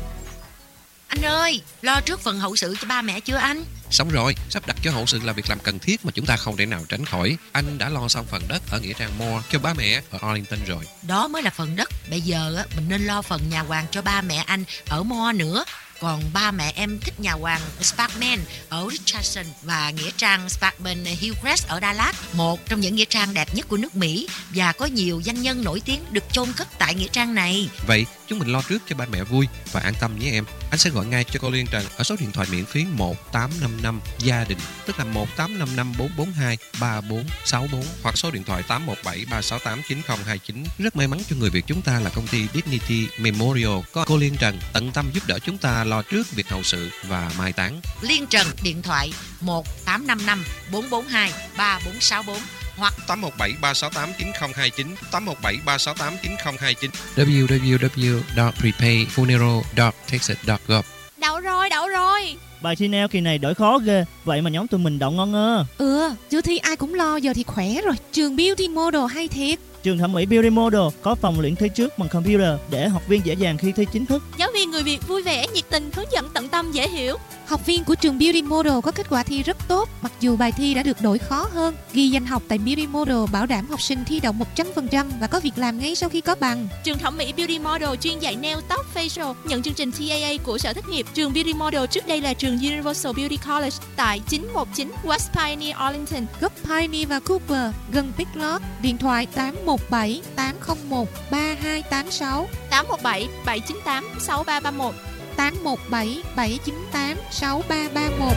Anh ơi, lo trước phần hậu sự cho ba mẹ chưa anh? Xong rồi, sắp đặt cho hậu sự là việc làm cần thiết mà chúng ta không thể nào tránh khỏi. Anh đã lo xong phần đất ở nghĩa trang Moore cho ba mẹ ở Arlington rồi. Đó mới là phần đất. Bây giờ á, mình nên lo phần nhà hoàng cho ba mẹ anh ở Moore nữa. Còn ba mẹ em thích nhà hoàng Sparkman ở Richardson và nghĩa trang Sparkman Hillcrest ở Dallas, một trong những nghĩa trang đẹp nhất của nước Mỹ và có nhiều danh nhân nổi tiếng được chôn cất tại nghĩa trang này. Vậy chúng mình lo trước cho ba mẹ vui và an tâm nhé em. Anh sẽ gọi ngay cho cô Liên Trần ở số điện thoại miễn phí một tám năm năm gia đình, tức là một tám năm năm bốn bốn hai ba bốn sáu bốn, hoặc số điện thoại tám một bảy ba sáu tám chín không hai chín. Rất may mắn cho người Việt chúng ta là công ty Dignity Memorial có cô Liên Trần tận tâm giúp đỡ chúng ta lo trước việc hậu sự và mai táng. Liên Trần điện thoại một tám năm năm bốn bốn hai ba bốn sáu bốn hoặc tám một bảy ba sáu tám chín không hai chín, tám một bảy ba sáu tám chín không hai chín. w w w chấm prepay funeral chấm texas chấm gov. Đậu rồi, đậu rồi. Bài thi neo kỳ này đổi khó ghê. Vậy mà nhóm tụi mình đậu ngon ngơ. Ừ, chưa thi ai cũng lo, giờ thì khỏe rồi. Trường Beauty Model hay thiệt. Trường thẩm mỹ Beauty Model có phòng luyện thi trước bằng computer để học viên dễ dàng khi thi chính thức. Giáo viên người Việt vui vẻ, nhiệt tình, hướng dẫn tận tâm, dễ hiểu. Học viên của trường Beauty Model có kết quả thi rất tốt, mặc dù bài thi đã được đổi khó hơn. Ghi danh học tại Beauty Model bảo đảm học sinh thi đậu một trăm phần trăm và có việc làm ngay sau khi có bằng. Trường thẩm mỹ Beauty Model chuyên dạy nail, tóc, facial, nhận chương trình tê a a của Sở Thất nghiệp. Trường Beauty Model trước đây là trường Universal Beauty College tại chín một chín West Pioneer, Arlington, góc Pioneer và Cooper, gần Big Lots. Điện thoại tám một bảy tám không một ba hai tám sáu, tám một bảy bảy chín tám sáu ba ba một, tám một bảy bảy chín tám sáu ba ba một.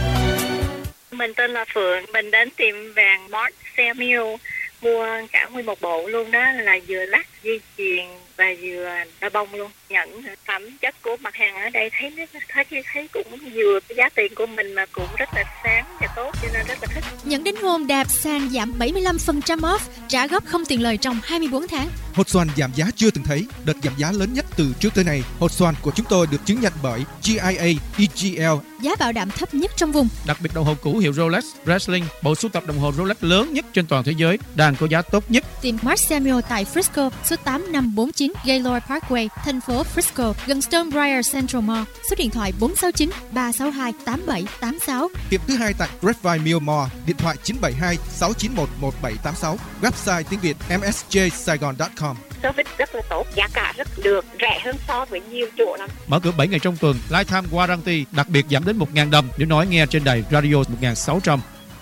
Mình tên là Phượng, mình đến tiệm vàng Mart Samuel mua cả nguyên một bộ luôn đó, là vừa lắc, dây chuyền và vừa đai bông luôn. Nhận phẩm chất của mặt hàng ở đây thấy thấy thấy cũng vừa giá tiền của mình mà cũng rất là sáng và tốt, cho nên rất là thích. Nhận đính hôn đạp sàn giảm bảy mươi lăm phần trăm off, trả góp không tiền lời trong hai mươi bốn tháng. Hột xoàn giảm giá chưa từng thấy, đợt giảm giá lớn nhất từ trước tới nay. Hột xoàn của chúng tôi được chứng nhận bởi G I A, E G L. Giá bảo đảm thấp nhất trong vùng. Đặc biệt đồng hồ cũ hiệu Rolex Breitling, bộ sưu tập đồng hồ Rolex lớn nhất trên toàn thế giới, đang có giá tốt nhất. Tiệm Mart Samuel tại Frisco, số tám năm bốn chín Gaylord Parkway, thành phố Frisco, gần Stonebriar Central Mall. Số điện thoại bốn sáu chín ba sáu hai tám bảy tám sáu. Tiệm thứ hai tại Grapevine Mill Mall, điện thoại chín bảy hai sáu chín một một bảy tám sáu. Website tiếng Việt m s j saigon chấm com. Service rất là tốt, giá cả rất được, rẻ hơn so với nhiều chỗ lắm. Mở cửa bảy ngày trong tuần, lifetime warranty, đặc biệt giảm đến một nghìn đồng nếu nói nghe trên đài radio một nghìn sáu trăm.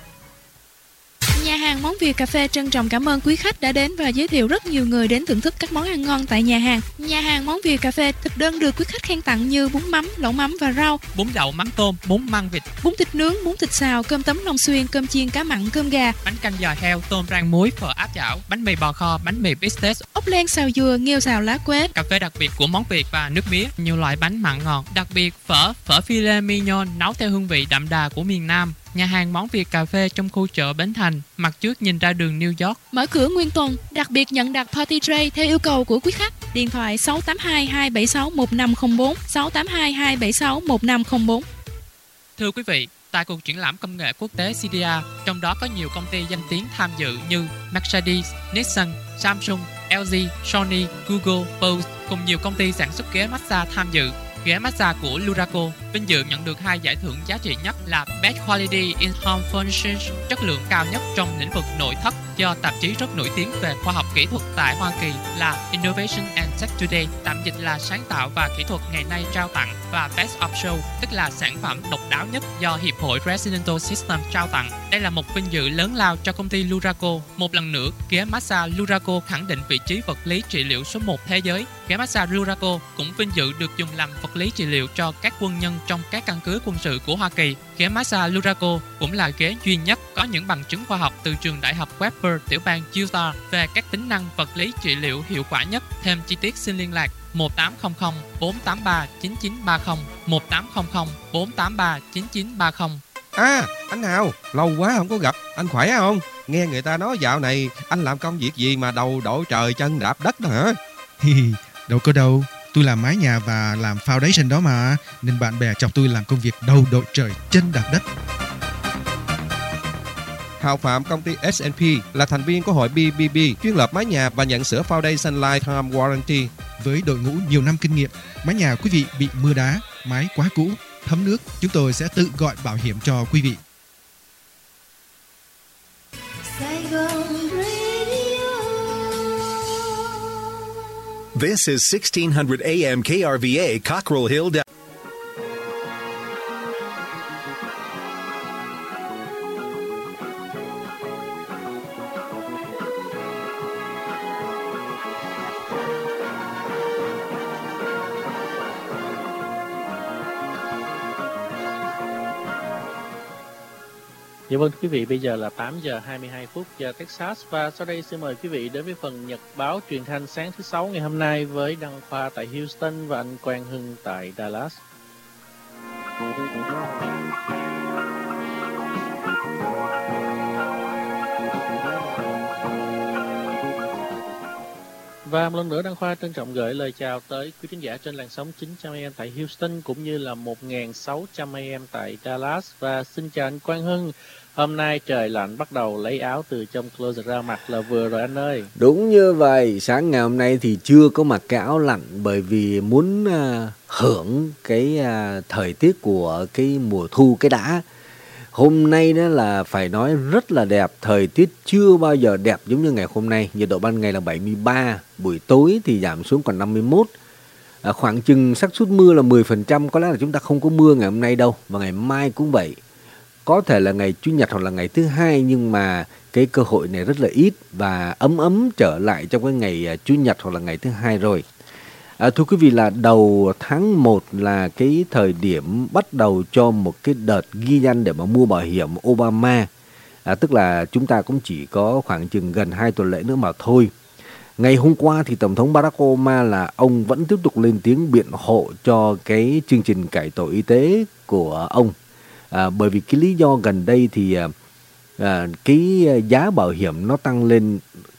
Nhà hàng Món Việt Cà Phê trân trọng cảm ơn quý khách đã đến và giới thiệu rất nhiều người đến thưởng thức các món ăn ngon tại nhà hàng. Nhà hàng Món Việt Cà Phê thực đơn được quý khách khen tặng như bún mắm, lẩu mắm và rau, bún đậu mắm tôm, bún măng vịt, bún thịt nướng, bún thịt xào, cơm tấm Long Xuyên, cơm chiên cá mặn, cơm gà, bánh canh giò heo, tôm rang muối, phở áp chảo, bánh mì bò kho, bánh mì bít tết, ốc len xào dừa, nghêu xào lá quế, cà phê đặc biệt của Món Việt và nước mía, nhiều loại bánh mặn ngọt, đặc biệt phở, phở filet mignon nấu theo hương vị đậm đà của miền Nam. Nhà hàng Món Việt Cà Phê trong khu chợ Bến Thành, mặt trước nhìn ra đường New York. Mở cửa nguyên tuần, đặc biệt nhận đặt party tray theo yêu cầu của quý khách. Điện thoại sáu tám hai hai bảy sáu một năm không bốn, sáu tám hai hai bảy sáu một năm không bốn. Thưa quý vị, tại cuộc triển lãm công nghệ quốc tế xê đê a, trong đó có nhiều công ty danh tiếng tham dự như Mercedes, Nissan, Samsung, L G, Sony, Google, Bose cùng nhiều công ty sản xuất ghế massage tham dự. Ghế massage của Luraco vinh dự nhận được hai giải thưởng giá trị nhất là Best Quality in Home Furnishings, chất lượng cao nhất trong lĩnh vực nội thất, do tạp chí rất nổi tiếng về khoa học kỹ thuật tại Hoa Kỳ là Innovation and Tech Today, tạm dịch là sáng tạo và kỹ thuật ngày nay trao tặng, và Best of Show, tức là sản phẩm độc đáo nhất do Hiệp hội Residential System trao tặng. Đây là một vinh dự lớn lao cho công ty Luraco. Một lần nữa, ghế massage Luraco khẳng định vị trí vật lý trị liệu số một thế giới. Ghế massage Luraco cũng vinh dự được dùng làm vật lý trị liệu cho các quân nhân trong các căn cứ quân sự của Hoa Kỳ. Ghế massage Luraco cũng là ghế duy nhất có những bằng chứng khoa học từ trường đại học Webber, tiểu bang Utah về các tính năng vật lý trị liệu hiệu quả nhất. Thêm chi tiết xin liên lạc một tám không không bốn tám ba chín chín ba không, một tám không không bốn tám ba chín chín ba không. À, anh Hào, lâu quá không có gặp, anh khỏe không? Nghe người ta nói dạo này anh làm công việc gì mà đầu đội trời chân đạp đất đó hả? Đâu có đâu, tôi làm mái nhà và làm foundation đó mà, nên bạn bè chọc tôi làm công việc đầu đội trời chân đạp đất. Hào Phạm, công ty ét and pê là thành viên của hội bê bê bê, chuyên lập mái nhà và nhận sửa foundation lifetime warranty. Với đội ngũ nhiều năm kinh nghiệm, mái nhà quý vị bị mưa đá, mái quá cũ, thấm nước, chúng tôi sẽ tự gọi bảo hiểm cho quý vị. This is sixteen hundred A M K R V A, Cockrell Hill. Dạ vâng, quý vị, bây giờ là tám giờ hai mươi hai phút giờ Texas, và sau đây xin mời quý vị đến với phần nhật báo truyền thanh sáng thứ sáu ngày hôm nay với Đăng Khoa tại Houston và anh Quang Hưng tại Dallas. Và một lần nữa Đăng Khoa trân trọng gửi lời chào tới quý khán giả trên làn sóng chín trăm A M tại Houston cũng như là một nghìn sáu trăm A M tại Dallas. Và xin chào anh Quang Hưng. Hôm nay trời lạnh, bắt đầu lấy áo từ trong closet ra mặc là vừa rồi anh ơi. Đúng như vậy, sáng ngày hôm nay thì chưa có mặc cái áo lạnh bởi vì muốn uh, hưởng cái uh, thời tiết của cái mùa thu cái đã. Hôm nay đó là phải nói rất là đẹp, thời tiết chưa bao giờ đẹp giống như ngày hôm nay. Nhiệt độ ban ngày là bảy mươi ba, buổi tối thì giảm xuống còn năm mươi mốt. À, khoảng chừng xác suất mưa là mười phần trăm, có lẽ là chúng ta không có mưa ngày hôm nay đâu. Và ngày mai cũng vậy. Có thể là ngày Chủ nhật hoặc là ngày thứ hai, nhưng mà cái cơ hội này rất là ít và ấm ấm trở lại trong cái ngày Chủ nhật hoặc là ngày thứ hai rồi. À, thưa quý vị, là đầu tháng một là cái thời điểm bắt đầu cho một cái đợt ghi danh để mà mua bảo hiểm Obama. À, tức là chúng ta cũng chỉ có khoảng chừng gần hai tuần lễ nữa mà thôi. Ngày hôm qua thì Tổng thống Barack Obama là ông vẫn tiếp tục lên tiếng biện hộ cho cái chương trình cải tổ y tế của ông. À, bởi vì cái lý do gần đây thì à, cái giá bảo hiểm nó tăng lên,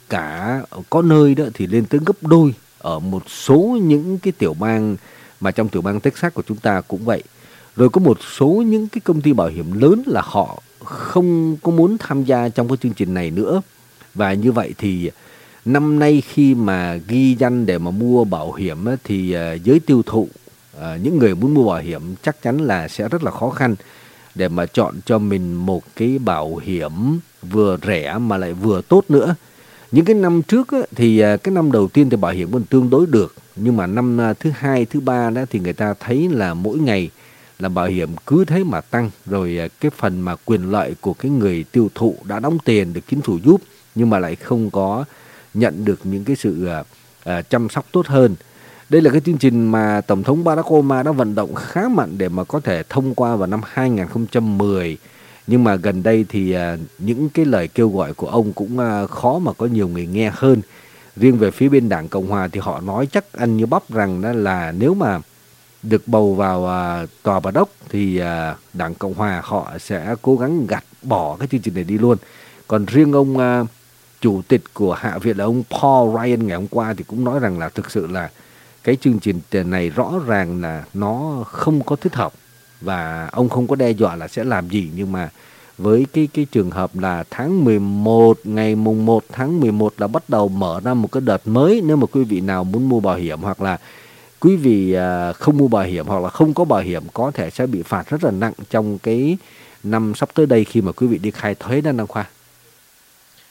cả có nơi đó thì lên tới gấp đôi ở một số những cái tiểu bang, mà trong tiểu bang Texas của chúng ta cũng vậy. Rồi có một số những cái công ty bảo hiểm lớn là họ không có muốn tham gia trong cái chương trình này nữa. Và như vậy thì năm nay khi mà ghi danh để mà mua bảo hiểm á, thì uh, giới tiêu thụ, uh, những người muốn mua bảo hiểm chắc chắn là sẽ rất là khó khăn để mà chọn cho mình một cái bảo hiểm vừa rẻ mà lại vừa tốt nữa. Những cái năm trước á, thì cái năm đầu tiên thì bảo hiểm còn tương đối được, nhưng mà năm thứ hai, thứ ba đó thì người ta thấy là mỗi ngày là bảo hiểm cứ thế mà tăng, rồi cái phần mà quyền lợi của cái người tiêu thụ đã đóng tiền được chính phủ giúp nhưng mà lại không có nhận được những cái sự uh, chăm sóc tốt hơn. Đây là cái chương trình mà Tổng thống Barack Obama đã vận động khá mạnh để mà có thể thông qua vào năm hai nghìn không trăm mười. Nhưng mà gần đây thì uh, những cái lời kêu gọi của ông cũng uh, khó mà có nhiều người nghe hơn. Riêng về phía bên Đảng Cộng Hòa thì họ nói chắc ăn như bắp rằng đó là nếu mà được bầu vào uh, tòa Bà Đốc thì uh, Đảng Cộng Hòa họ sẽ cố gắng gạt bỏ cái chương trình này đi luôn. Còn riêng ông uh, chủ tịch của Hạ viện là ông Paul Ryan ngày hôm qua thì cũng nói rằng là thực sự là cái chương trình này rõ ràng là nó không có thích hợp. Và ông không có đe dọa là sẽ làm gì, nhưng mà với cái cái trường hợp là tháng mười một, ngày mùng một tháng mười một là bắt đầu mở ra một cái đợt mới. Nếu mà quý vị nào muốn mua bảo hiểm, hoặc là quý vị không mua bảo hiểm hoặc là không có bảo hiểm, có thể sẽ bị phạt rất là nặng trong cái năm sắp tới đây khi mà quý vị đi khai thuế đó, Đăng Khoa.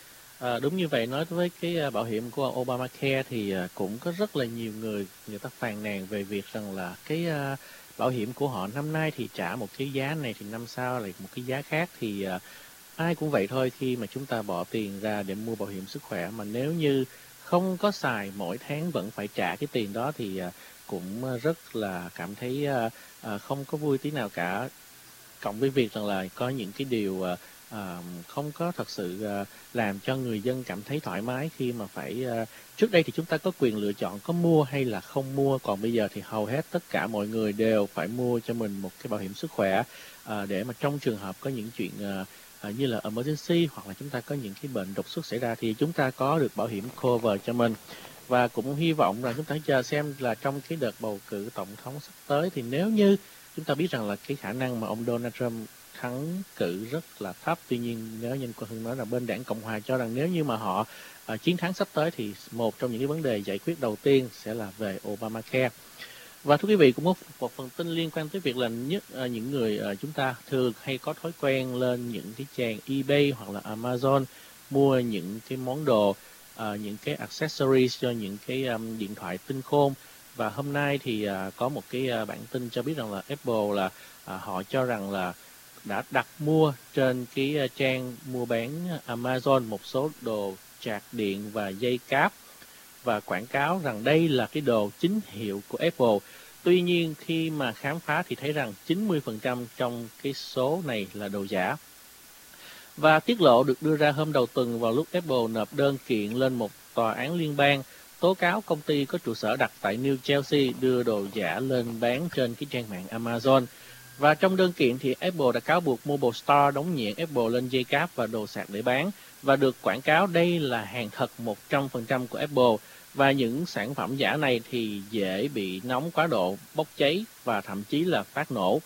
À, đúng như vậy, nói với cái bảo hiểm của Obamacare thì cũng có rất là nhiều người người ta phàn nàn về việc rằng là cái uh, bảo hiểm của họ năm nay thì trả một cái giá này thì năm sau lại một cái giá khác, thì uh, ai cũng vậy thôi. Khi mà chúng ta bỏ tiền ra để mua bảo hiểm sức khỏe mà nếu như không có xài, mỗi tháng vẫn phải trả cái tiền đó thì uh, cũng rất là cảm thấy uh, uh, không có vui tí nào cả. Cộng với việc rằng là có những cái điều uh, À, không có thật sự à, làm cho người dân cảm thấy thoải mái khi mà phải à, trước đây thì chúng ta có quyền lựa chọn có mua hay là không mua, còn bây giờ thì hầu hết tất cả mọi người đều phải mua cho mình một cái bảo hiểm sức khỏe à, để mà trong trường hợp có những chuyện à, à, như là emergency hoặc là chúng ta có những cái bệnh đột xuất xảy ra thì chúng ta có được bảo hiểm cover cho mình. Và cũng hy vọng là chúng ta chờ xem là trong cái đợt bầu cử tổng thống sắp tới thì nếu như chúng ta biết rằng là cái khả năng mà ông Donald Trump thắng cử rất là thấp, tuy nhiên nếu như cô Hưng nói là bên đảng Cộng Hòa cho rằng nếu như mà họ uh, chiến thắng sắp tới thì một trong những cái vấn đề giải quyết đầu tiên sẽ là về Obamacare. Và thưa quý vị, cũng có một phần tin liên quan tới việc là nhất uh, những người uh, chúng ta thường hay có thói quen lên những cái trang eBay hoặc là Amazon mua những cái món đồ, uh, những cái accessories cho những cái um, điện thoại tinh khôn. Và hôm nay thì uh, có một cái uh, bản tin cho biết rằng là Apple là uh, họ cho rằng là đã đặt mua trên cái uh, trang mua bán Amazon một số đồ sạc điện và dây cáp và quảng cáo rằng đây là cái đồ chính hiệu của Apple. Tuy nhiên khi mà khám phá thì thấy rằng chín mươi phần trăm trong cái số này là đồ giả. Và tiết lộ được đưa ra hôm đầu tuần vào lúc Apple nộp đơn kiện lên một tòa án liên bang tố cáo công ty có trụ sở đặt tại New Jersey đưa đồ giả lên bán trên cái trang mạng Amazon. Và trong đơn kiện thì Apple đã cáo buộc Mobile Store đóng nhãn Apple lên dây cáp và đồ sạc để bán và được quảng cáo đây là hàng thật một trăm phần trăm của Apple. Và những sản phẩm giả này thì dễ bị nóng quá độ, bốc cháy và thậm chí là phát nổ.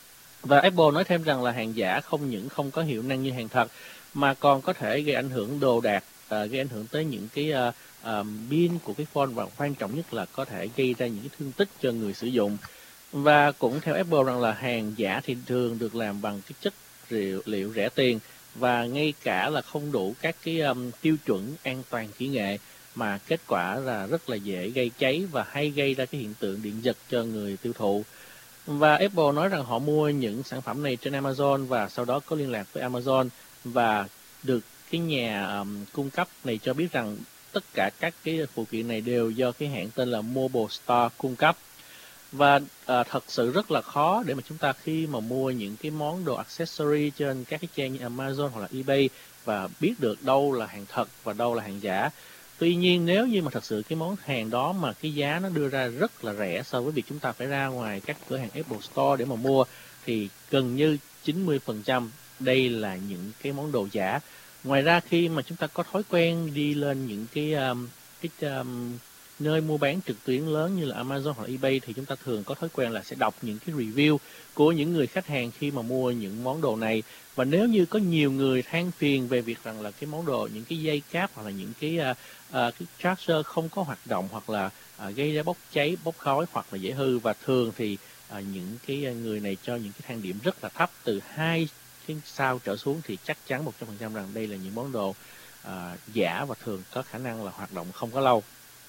Và Apple nói thêm rằng là hàng giả không những không có hiệu năng như hàng thật mà còn có thể gây ảnh hưởng đồ đạc, uh, gây ảnh hưởng tới những cái uh, uh, pin của cái phone và quan trọng nhất là có thể gây ra những cái thương tích cho người sử dụng. Và cũng theo Apple rằng là hàng giả thì thường được làm bằng cái chất liệu, liệu rẻ tiền và ngay cả là không đủ các cái um, tiêu chuẩn an toàn kỹ nghệ mà kết quả là rất là dễ gây cháy và hay gây ra cái hiện tượng điện giật cho người tiêu thụ. Và Apple nói rằng họ mua những sản phẩm này trên Amazon và sau đó có liên lạc với Amazon và được cái nhà um, cung cấp này cho biết rằng tất cả các cái phụ kiện này đều do cái hãng tên là Mobile Store cung cấp. Và à, thật sự rất là khó để mà chúng ta khi mà mua những cái món đồ accessory trên các cái trang như Amazon hoặc là eBay và biết được đâu là hàng thật và đâu là hàng giả. Tuy nhiên nếu như mà thật sự cái món hàng đó mà cái giá nó đưa ra rất là rẻ so với việc chúng ta phải ra ngoài các cửa hàng Apple Store để mà mua thì gần như chín mươi phần trăm đây là những cái món đồ giả. Ngoài ra khi mà chúng ta có thói quen đi lên những cái um, cái um, nơi mua bán trực tuyến lớn như là Amazon hoặc eBay thì chúng ta thường có thói quen là sẽ đọc những cái review của những người khách hàng khi mà mua những món đồ này. Và nếu như có nhiều người than phiền về việc rằng là cái món đồ, những cái dây cáp hoặc là những cái uh, uh, cái charger không có hoạt động hoặc là uh, gây ra bốc cháy, bốc khói hoặc là dễ hư, và thường thì uh, những cái người này cho những cái thang điểm rất là thấp từ hai cái sao trở xuống thì chắc chắn một trăm phần trăm rằng đây là những món đồ uh, giả và thường có khả năng là hoạt động không có lâu.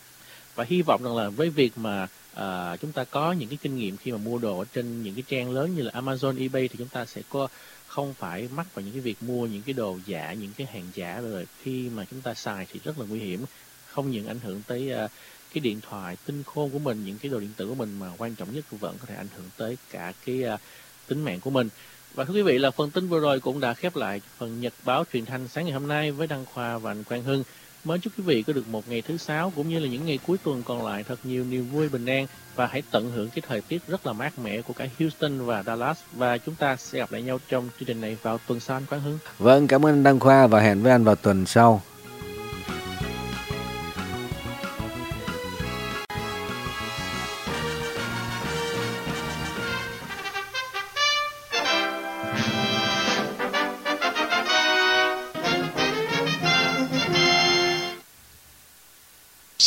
Và hy vọng rằng là với việc mà uh, chúng ta có những cái kinh nghiệm khi mà mua đồ ở trên những cái trang lớn như là Amazon, eBay thì chúng ta sẽ có không phải mắc vào những cái việc mua những cái đồ giả, những cái hàng giả rồi khi mà chúng ta xài thì rất là nguy hiểm, không những ảnh hưởng tới uh, cái điện thoại tinh khôn của mình, những cái đồ điện tử của mình, mà quan trọng nhất vẫn có thể ảnh hưởng tới cả cái uh, tính mạng của mình. Và thưa quý vị, là phần tin vừa rồi cũng đã khép lại phần nhật báo truyền thanh sáng ngày hôm nay với Đăng Khoa và anh Quang Hưng. Mến chúc quý vị có được một ngày thứ sáu cũng như là những ngày cuối tuần còn lại thật nhiều niềm vui bình an, và hãy tận hưởng cái thời tiết rất là mát mẻ của cả Houston và Dallas. Và chúng ta sẽ gặp lại nhau trong chương trình này vào tuần sau, anh Quang Hưng. Vâng, cảm ơn Đăng Khoa và hẹn với anh vào tuần sau.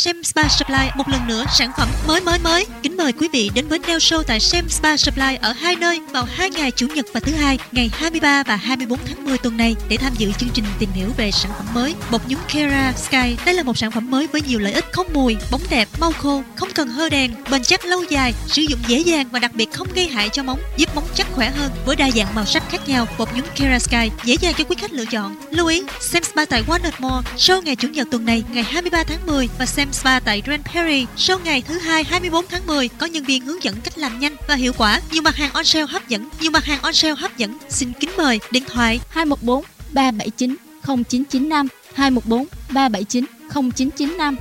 Sam Spa Supply một lần nữa sản phẩm mới mới mới. Kính mời quý vị đến với Nail Show tại Sam Spa Supply ở hai nơi vào hai ngày Chủ nhật và thứ hai, ngày hai mươi ba và hai mươi bốn tháng mười tuần này để tham dự chương trình tìm hiểu về sản phẩm mới bột nhúng Kera Sky. Đây là một sản phẩm mới với nhiều lợi ích: không mùi, bóng đẹp, mau khô, không cần hơ đèn, bền chắc lâu dài, sử dụng dễ dàng và đặc biệt không gây hại cho móng, giúp móng chắc khỏe hơn. Với đa dạng màu sắc khác nhau, bột nhúng Kera Sky dễ dàng cho quý khách lựa chọn. Lưu ý, Sam Spa tại Walnut Mall show ngày Chủ nhật tuần này ngày hai mươi ba tháng mười và Sam Spa tại Grand Prairie show ngày thứ hai hai mươi bốn tháng mười có nhân viên hướng dẫn cách làm nhanh và hiệu quả. Nhiều mặt hàng on sale hấp dẫn, nhiều mặt hàng on sale hấp dẫn. Xin kính mời điện thoại hai một bốn ba bảy chín không chín chín năm hai một bốn ba bảy chín không chín chín năm.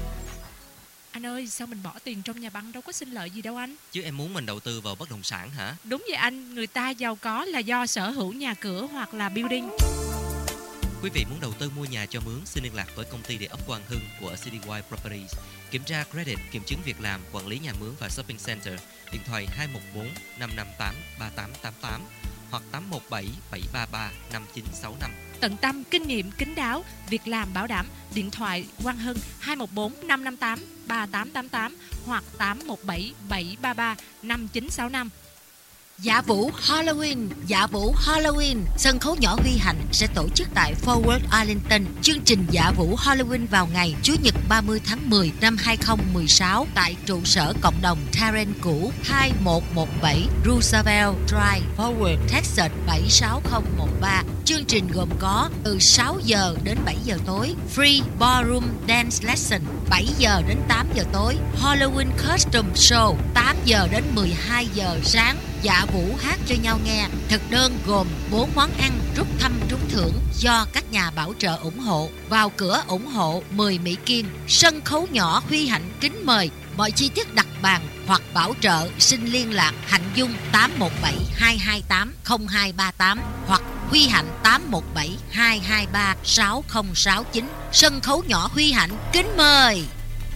Anh ơi, sao mình bỏ tiền trong nhà băng đâu có sinh lợi gì đâu anh? Chứ em muốn mình đầu tư vào bất động sản hả? Đúng vậy anh, người ta giàu có là do sở hữu nhà cửa hoặc là building. Quý vị muốn đầu tư mua nhà cho mướn, xin liên lạc với công ty địa ốc Quang Hưng của Citywide Properties. Kiểm tra credit, kiểm chứng việc làm, quản lý nhà mướn và shopping center. Điện thoại hai một bốn năm năm tám ba tám tám tám hoặc tám một bảy bảy ba ba năm chín sáu năm. Tận tâm, kinh nghiệm, kín đáo, việc làm bảo đảm. Điện thoại Quang Hưng hai một bốn năm năm tám ba tám tám tám hoặc tám một bảy bảy ba ba năm chín sáu năm. Dạ Vũ Halloween, Dạ Vũ Halloween, sân khấu nhỏ Huy Hạnh sẽ tổ chức tại Forward Arlington. Chương trình Dạ Vũ Halloween vào ngày Chủ nhật ba mươi tháng mười năm hai không một sáu tại trụ sở cộng đồng Terren cũ hai một một bảy Roosevelt Drive, Forward, Texas bảy sáu không một ba. Chương trình gồm có từ sáu giờ đến bảy giờ tối, free ballroom dance lesson bảy giờ đến tám giờ tối, Halloween costume show tám giờ đến mười hai giờ sáng. Dạ Vũ hát cho nhau nghe. Thực đơn gồm bốn món ăn rút thăm trúng thưởng do các nhà bảo trợ ủng hộ. Vào cửa ủng hộ mười Mỹ Kim. Sân khấu nhỏ Huy Hạnh kính mời. Mọi chi tiết đặt bàn hoặc bảo trợ xin liên lạc Hạnh Dung tám một bảy hai hai tám không hai ba tám hoặc Huy Hạnh tám một bảy hai hai ba sáu không sáu chín. Sân khấu nhỏ Huy Hạnh kính mời.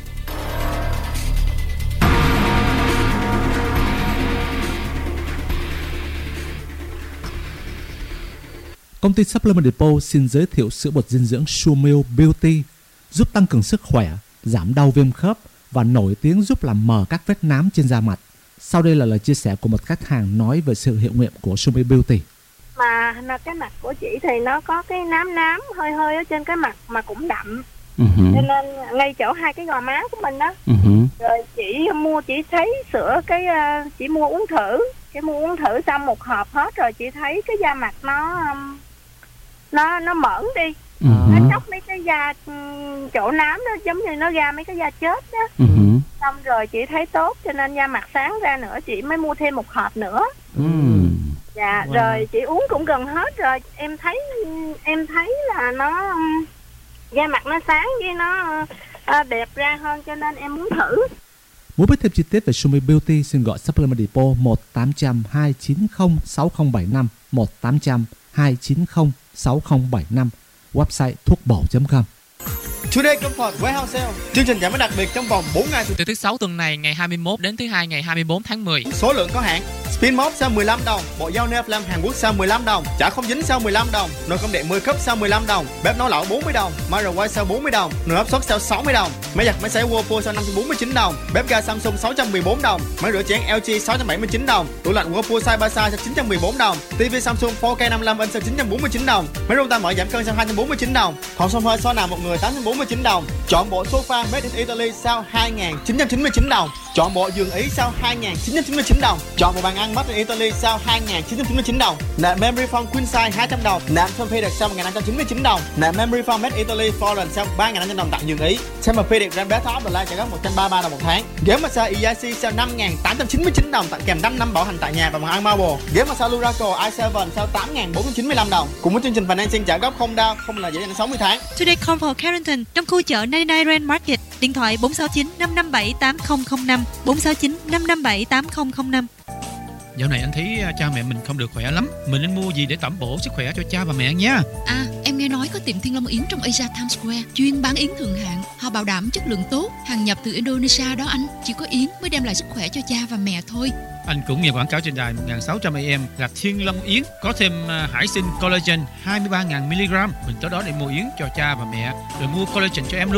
Công ty Supplement Depot xin giới thiệu sữa bột dinh dưỡng Shumil Beauty, giúp tăng cường sức khỏe, giảm đau viêm khớp và nổi tiếng giúp làm mờ các vết nám trên da mặt. Sau đây là lời chia sẻ của một khách hàng nói về sự hiệu nghiệm của Shumil Beauty. Mà cái mặt của chị thì nó có cái nám nám hơi hơi ở trên cái mặt mà cũng đậm. Uh-huh. Cho nên ngay chỗ hai cái gò má của mình đó. Uh-huh. Rồi chị mua, chị thấy sữa cái chị mua uống thử, chị mua uống thử xong một hộp hết rồi chị thấy cái da mặt nó nó nó mởn đi. Uh-huh. Nó chóc mấy cái da chỗ nám đó, giống như nó ra mấy cái da chết đó. Uh-huh. Xong rồi chị thấy tốt cho nên da mặt sáng ra nữa, chị mới mua thêm một hộp nữa. Uh-huh. Dạ, wow. Rồi chị uống cũng gần hết rồi, em thấy em thấy là nó da mặt nó sáng với nó uh, đẹp ra hơn cho nên em muốn thử. Muốn biết thêm chi tiết về Shumil Beauty xin gọi Supplement Depot một tám trăm hai chín không sáu không bảy năm một tám trăm hai chín không sáu không bảy năm, website thuốc bổ chấm com. Today Comfort Warehouse Sale, chương trình giảm giá đặc biệt trong vòng bốn ngày từ thứ sáu tuần này ngày hai mươi mốt đến thứ hai ngày hai mươi bốn tháng mười. Số lượng có hạn. Spin mop sale mười lăm đồng, bộ dao nail lam Hàn Quốc sale mười lăm đồng, chả không dính sale mười lăm đồng, nồi cơm điện mười cúp sale mười lăm đồng, bếp nấu lẩu bốn mươi đồng, microwave sale bốn mươi đồng, nồi áp suất sale sáu mươi đồng, máy giặt máy sấy Whirlpool sale năm trăm bốn mươi chín đồng, bếp ga Samsung sáu trăm mười bốn đồng, máy rửa chén L G sáu trăm bảy mươi chín đồng, tủ lạnh Whirlpool size ba size sale chín trăm mười bốn đồng, ti vi Samsung four K năm mươi lăm inch sale chín trăm bốn mươi chín đồng, máy rung tay mở giảm cân sale hai trăm bốn mươi chín đồng, hộp sofa xoa nằm một người tám trăm bốn mươi chín đồng, chọn bộ sofa made in Italy sale hai nghìn chín trăm chín mươi chín đồng, chọn bộ giường Ý sale hai nghìn chín trăm chín mươi chín đồng, chọn bộ bàn ăn made in Italy sale hai nghìn chín trăm chín mươi chín đồng, nệm memory foam queen size hai trăm đồng, nệm Tempur-Pedic sale một nghìn năm trăm chín mươi chín đồng, nệm memory foam made in Italy Foreign sale ba nghìn năm trăm đồng tặng giường Ý, Tempur-Pedic Grand Bed Top Black trả góp một trăm ba mươi ba đồng một tháng, ghế massage e i xê sale năm nghìn tám trăm chín mươi chín đồng tặng kèm năm năm bảo hành tại nhà và bàn ăn Marble, ghế massage Luraco i seven sale tám nghìn bốn trăm chín mươi lăm đồng, cùng với chương trình financing trả góp không đau, không là dễ dàng đến sáu mươi tháng. Today Comfort Carrington trong khu chợ chín mươi chín Rand Market, điện thoại bốn sáu chín năm năm bảy tám không không năm bốn sáu chín năm năm bảy tám không không năm. Dạo này anh thấy cha mẹ mình không được khỏe lắm, mình nên mua gì để tẩm bổ sức khỏe cho cha và mẹ nha. À, em nghe nói có tiệm Thiên Long Yến trong Asia Times Square chuyên bán yến thượng hạng, họ bảo đảm chất lượng tốt, hàng nhập từ Indonesia đó anh. Chỉ có yến mới đem lại sức khỏe cho cha và mẹ thôi. Anh cũng nghe quảng cáo trên đài một nghìn sáu trăm a em là Thiên Long Yến có thêm hải sinh collagen hai mươi ba nghìn mi li gam. Mình tới đó để mua yến cho cha và mẹ, rồi mua collagen cho em luôn.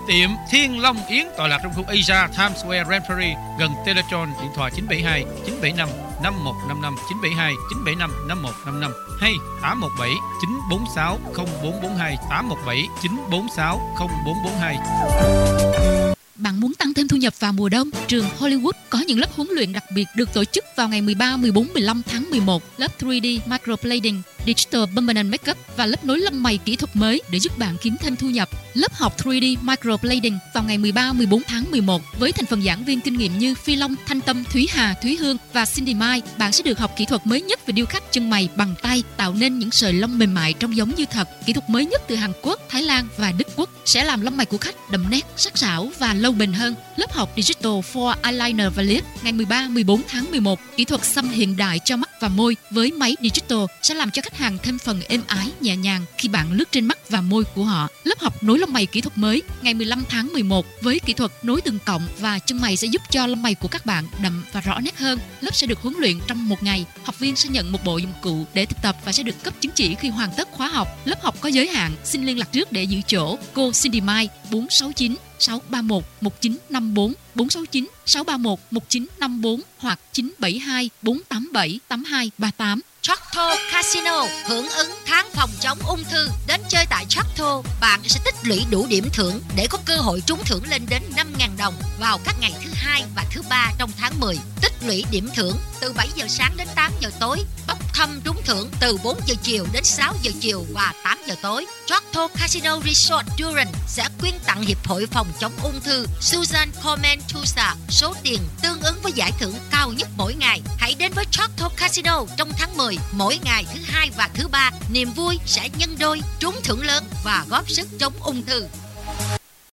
Tiệm Thiên Long Yến tọa lạc trong khu Asia Times Square Rampberry gần Teletron. Điện thoại chín bảy hai chín bảy năm năm một năm năm, chín bảy hai chín bảy năm năm một năm năm hay tám một bảy chín bốn sáu không bốn bốn hai, tám một bảy chín bốn sáu không bốn bốn hai. Bạn muốn tăng thêm thu nhập vào mùa đông? Trường Hollywood có những lớp huấn luyện đặc biệt được tổ chức vào ngày mười ba, mười bốn, mười lăm tháng mười một. Lớp ba D Microblading, Digital Permanent Makeup và lớp nối lông mày kỹ thuật mới để giúp bạn kiếm thêm thu nhập. Lớp học ba D Microblading vào ngày mười ba, mười bốn tháng mười một với thành phần giảng viên kinh nghiệm như Phi Long, Thanh Tâm, Thúy Hà, Thúy Hương và Cindy Mai. Bạn sẽ được học kỹ thuật mới nhất về điêu khắc chân mày bằng tay, tạo nên những sợi lông mềm mại trông giống như thật. Kỹ thuật mới nhất từ Hàn Quốc, Thái Lan và Đức Quốc sẽ làm lông mày của khách đậm nét, sắc sảo và lâu bền hơn. Lớp học Digital for Eyeliner và Lip ngày mười ba, mười bốn tháng mười một. Kỹ thuật xăm hiện đại cho mắt và môi với máy Digital sẽ làm cho khách hàng thêm phần êm ái, nhẹ nhàng khi bạn lướt trên mắt và môi của họ. Lớp học nối lông mày kỹ thuật mới ngày mười lăm tháng mười một với kỹ thuật nối từng cọng và chân mày sẽ giúp cho lông mày của các bạn đậm và rõ nét hơn. Lớp sẽ được huấn luyện trong một ngày. Học viên sẽ nhận một bộ dụng cụ để thực tập và sẽ được cấp chứng chỉ khi hoàn tất khóa học. Lớp học có giới hạn, xin liên lạc trước để giữ chỗ. Cô Cindy Mai bốn sáu chín sáu ba một một chín năm bốn, bốn sáu chín sáu ba một một chín năm bốn hoặc chín bảy hai bốn tám bảy tám hai ba tám. Choctaw Casino hưởng ứng tháng phòng chống ung thư. Đến chơi tại Choctaw, bạn sẽ tích lũy đủ điểm thưởng để có cơ hội trúng thưởng lên đến năm nghìn đồng vào các ngày thứ hai và thứ ba trong tháng mười. Tích lũy điểm thưởng từ bảy giờ sáng đến tám giờ tối. Bốc thăm trúng thưởng từ bốn giờ chiều đến sáu giờ chiều và tám giờ tối. Choctaw Casino Resort Durham sẽ quyên tặng Hiệp hội phòng chống ung thư Susan Komen Tusa số tiền tương ứng với giải thưởng cao nhất mỗi ngày. Hãy đến với Choctaw Casino trong tháng mười. Mỗi ngày thứ hai và thứ ba, niềm vui sẽ nhân đôi, trúng thưởng lớn và góp sức chống ung thư.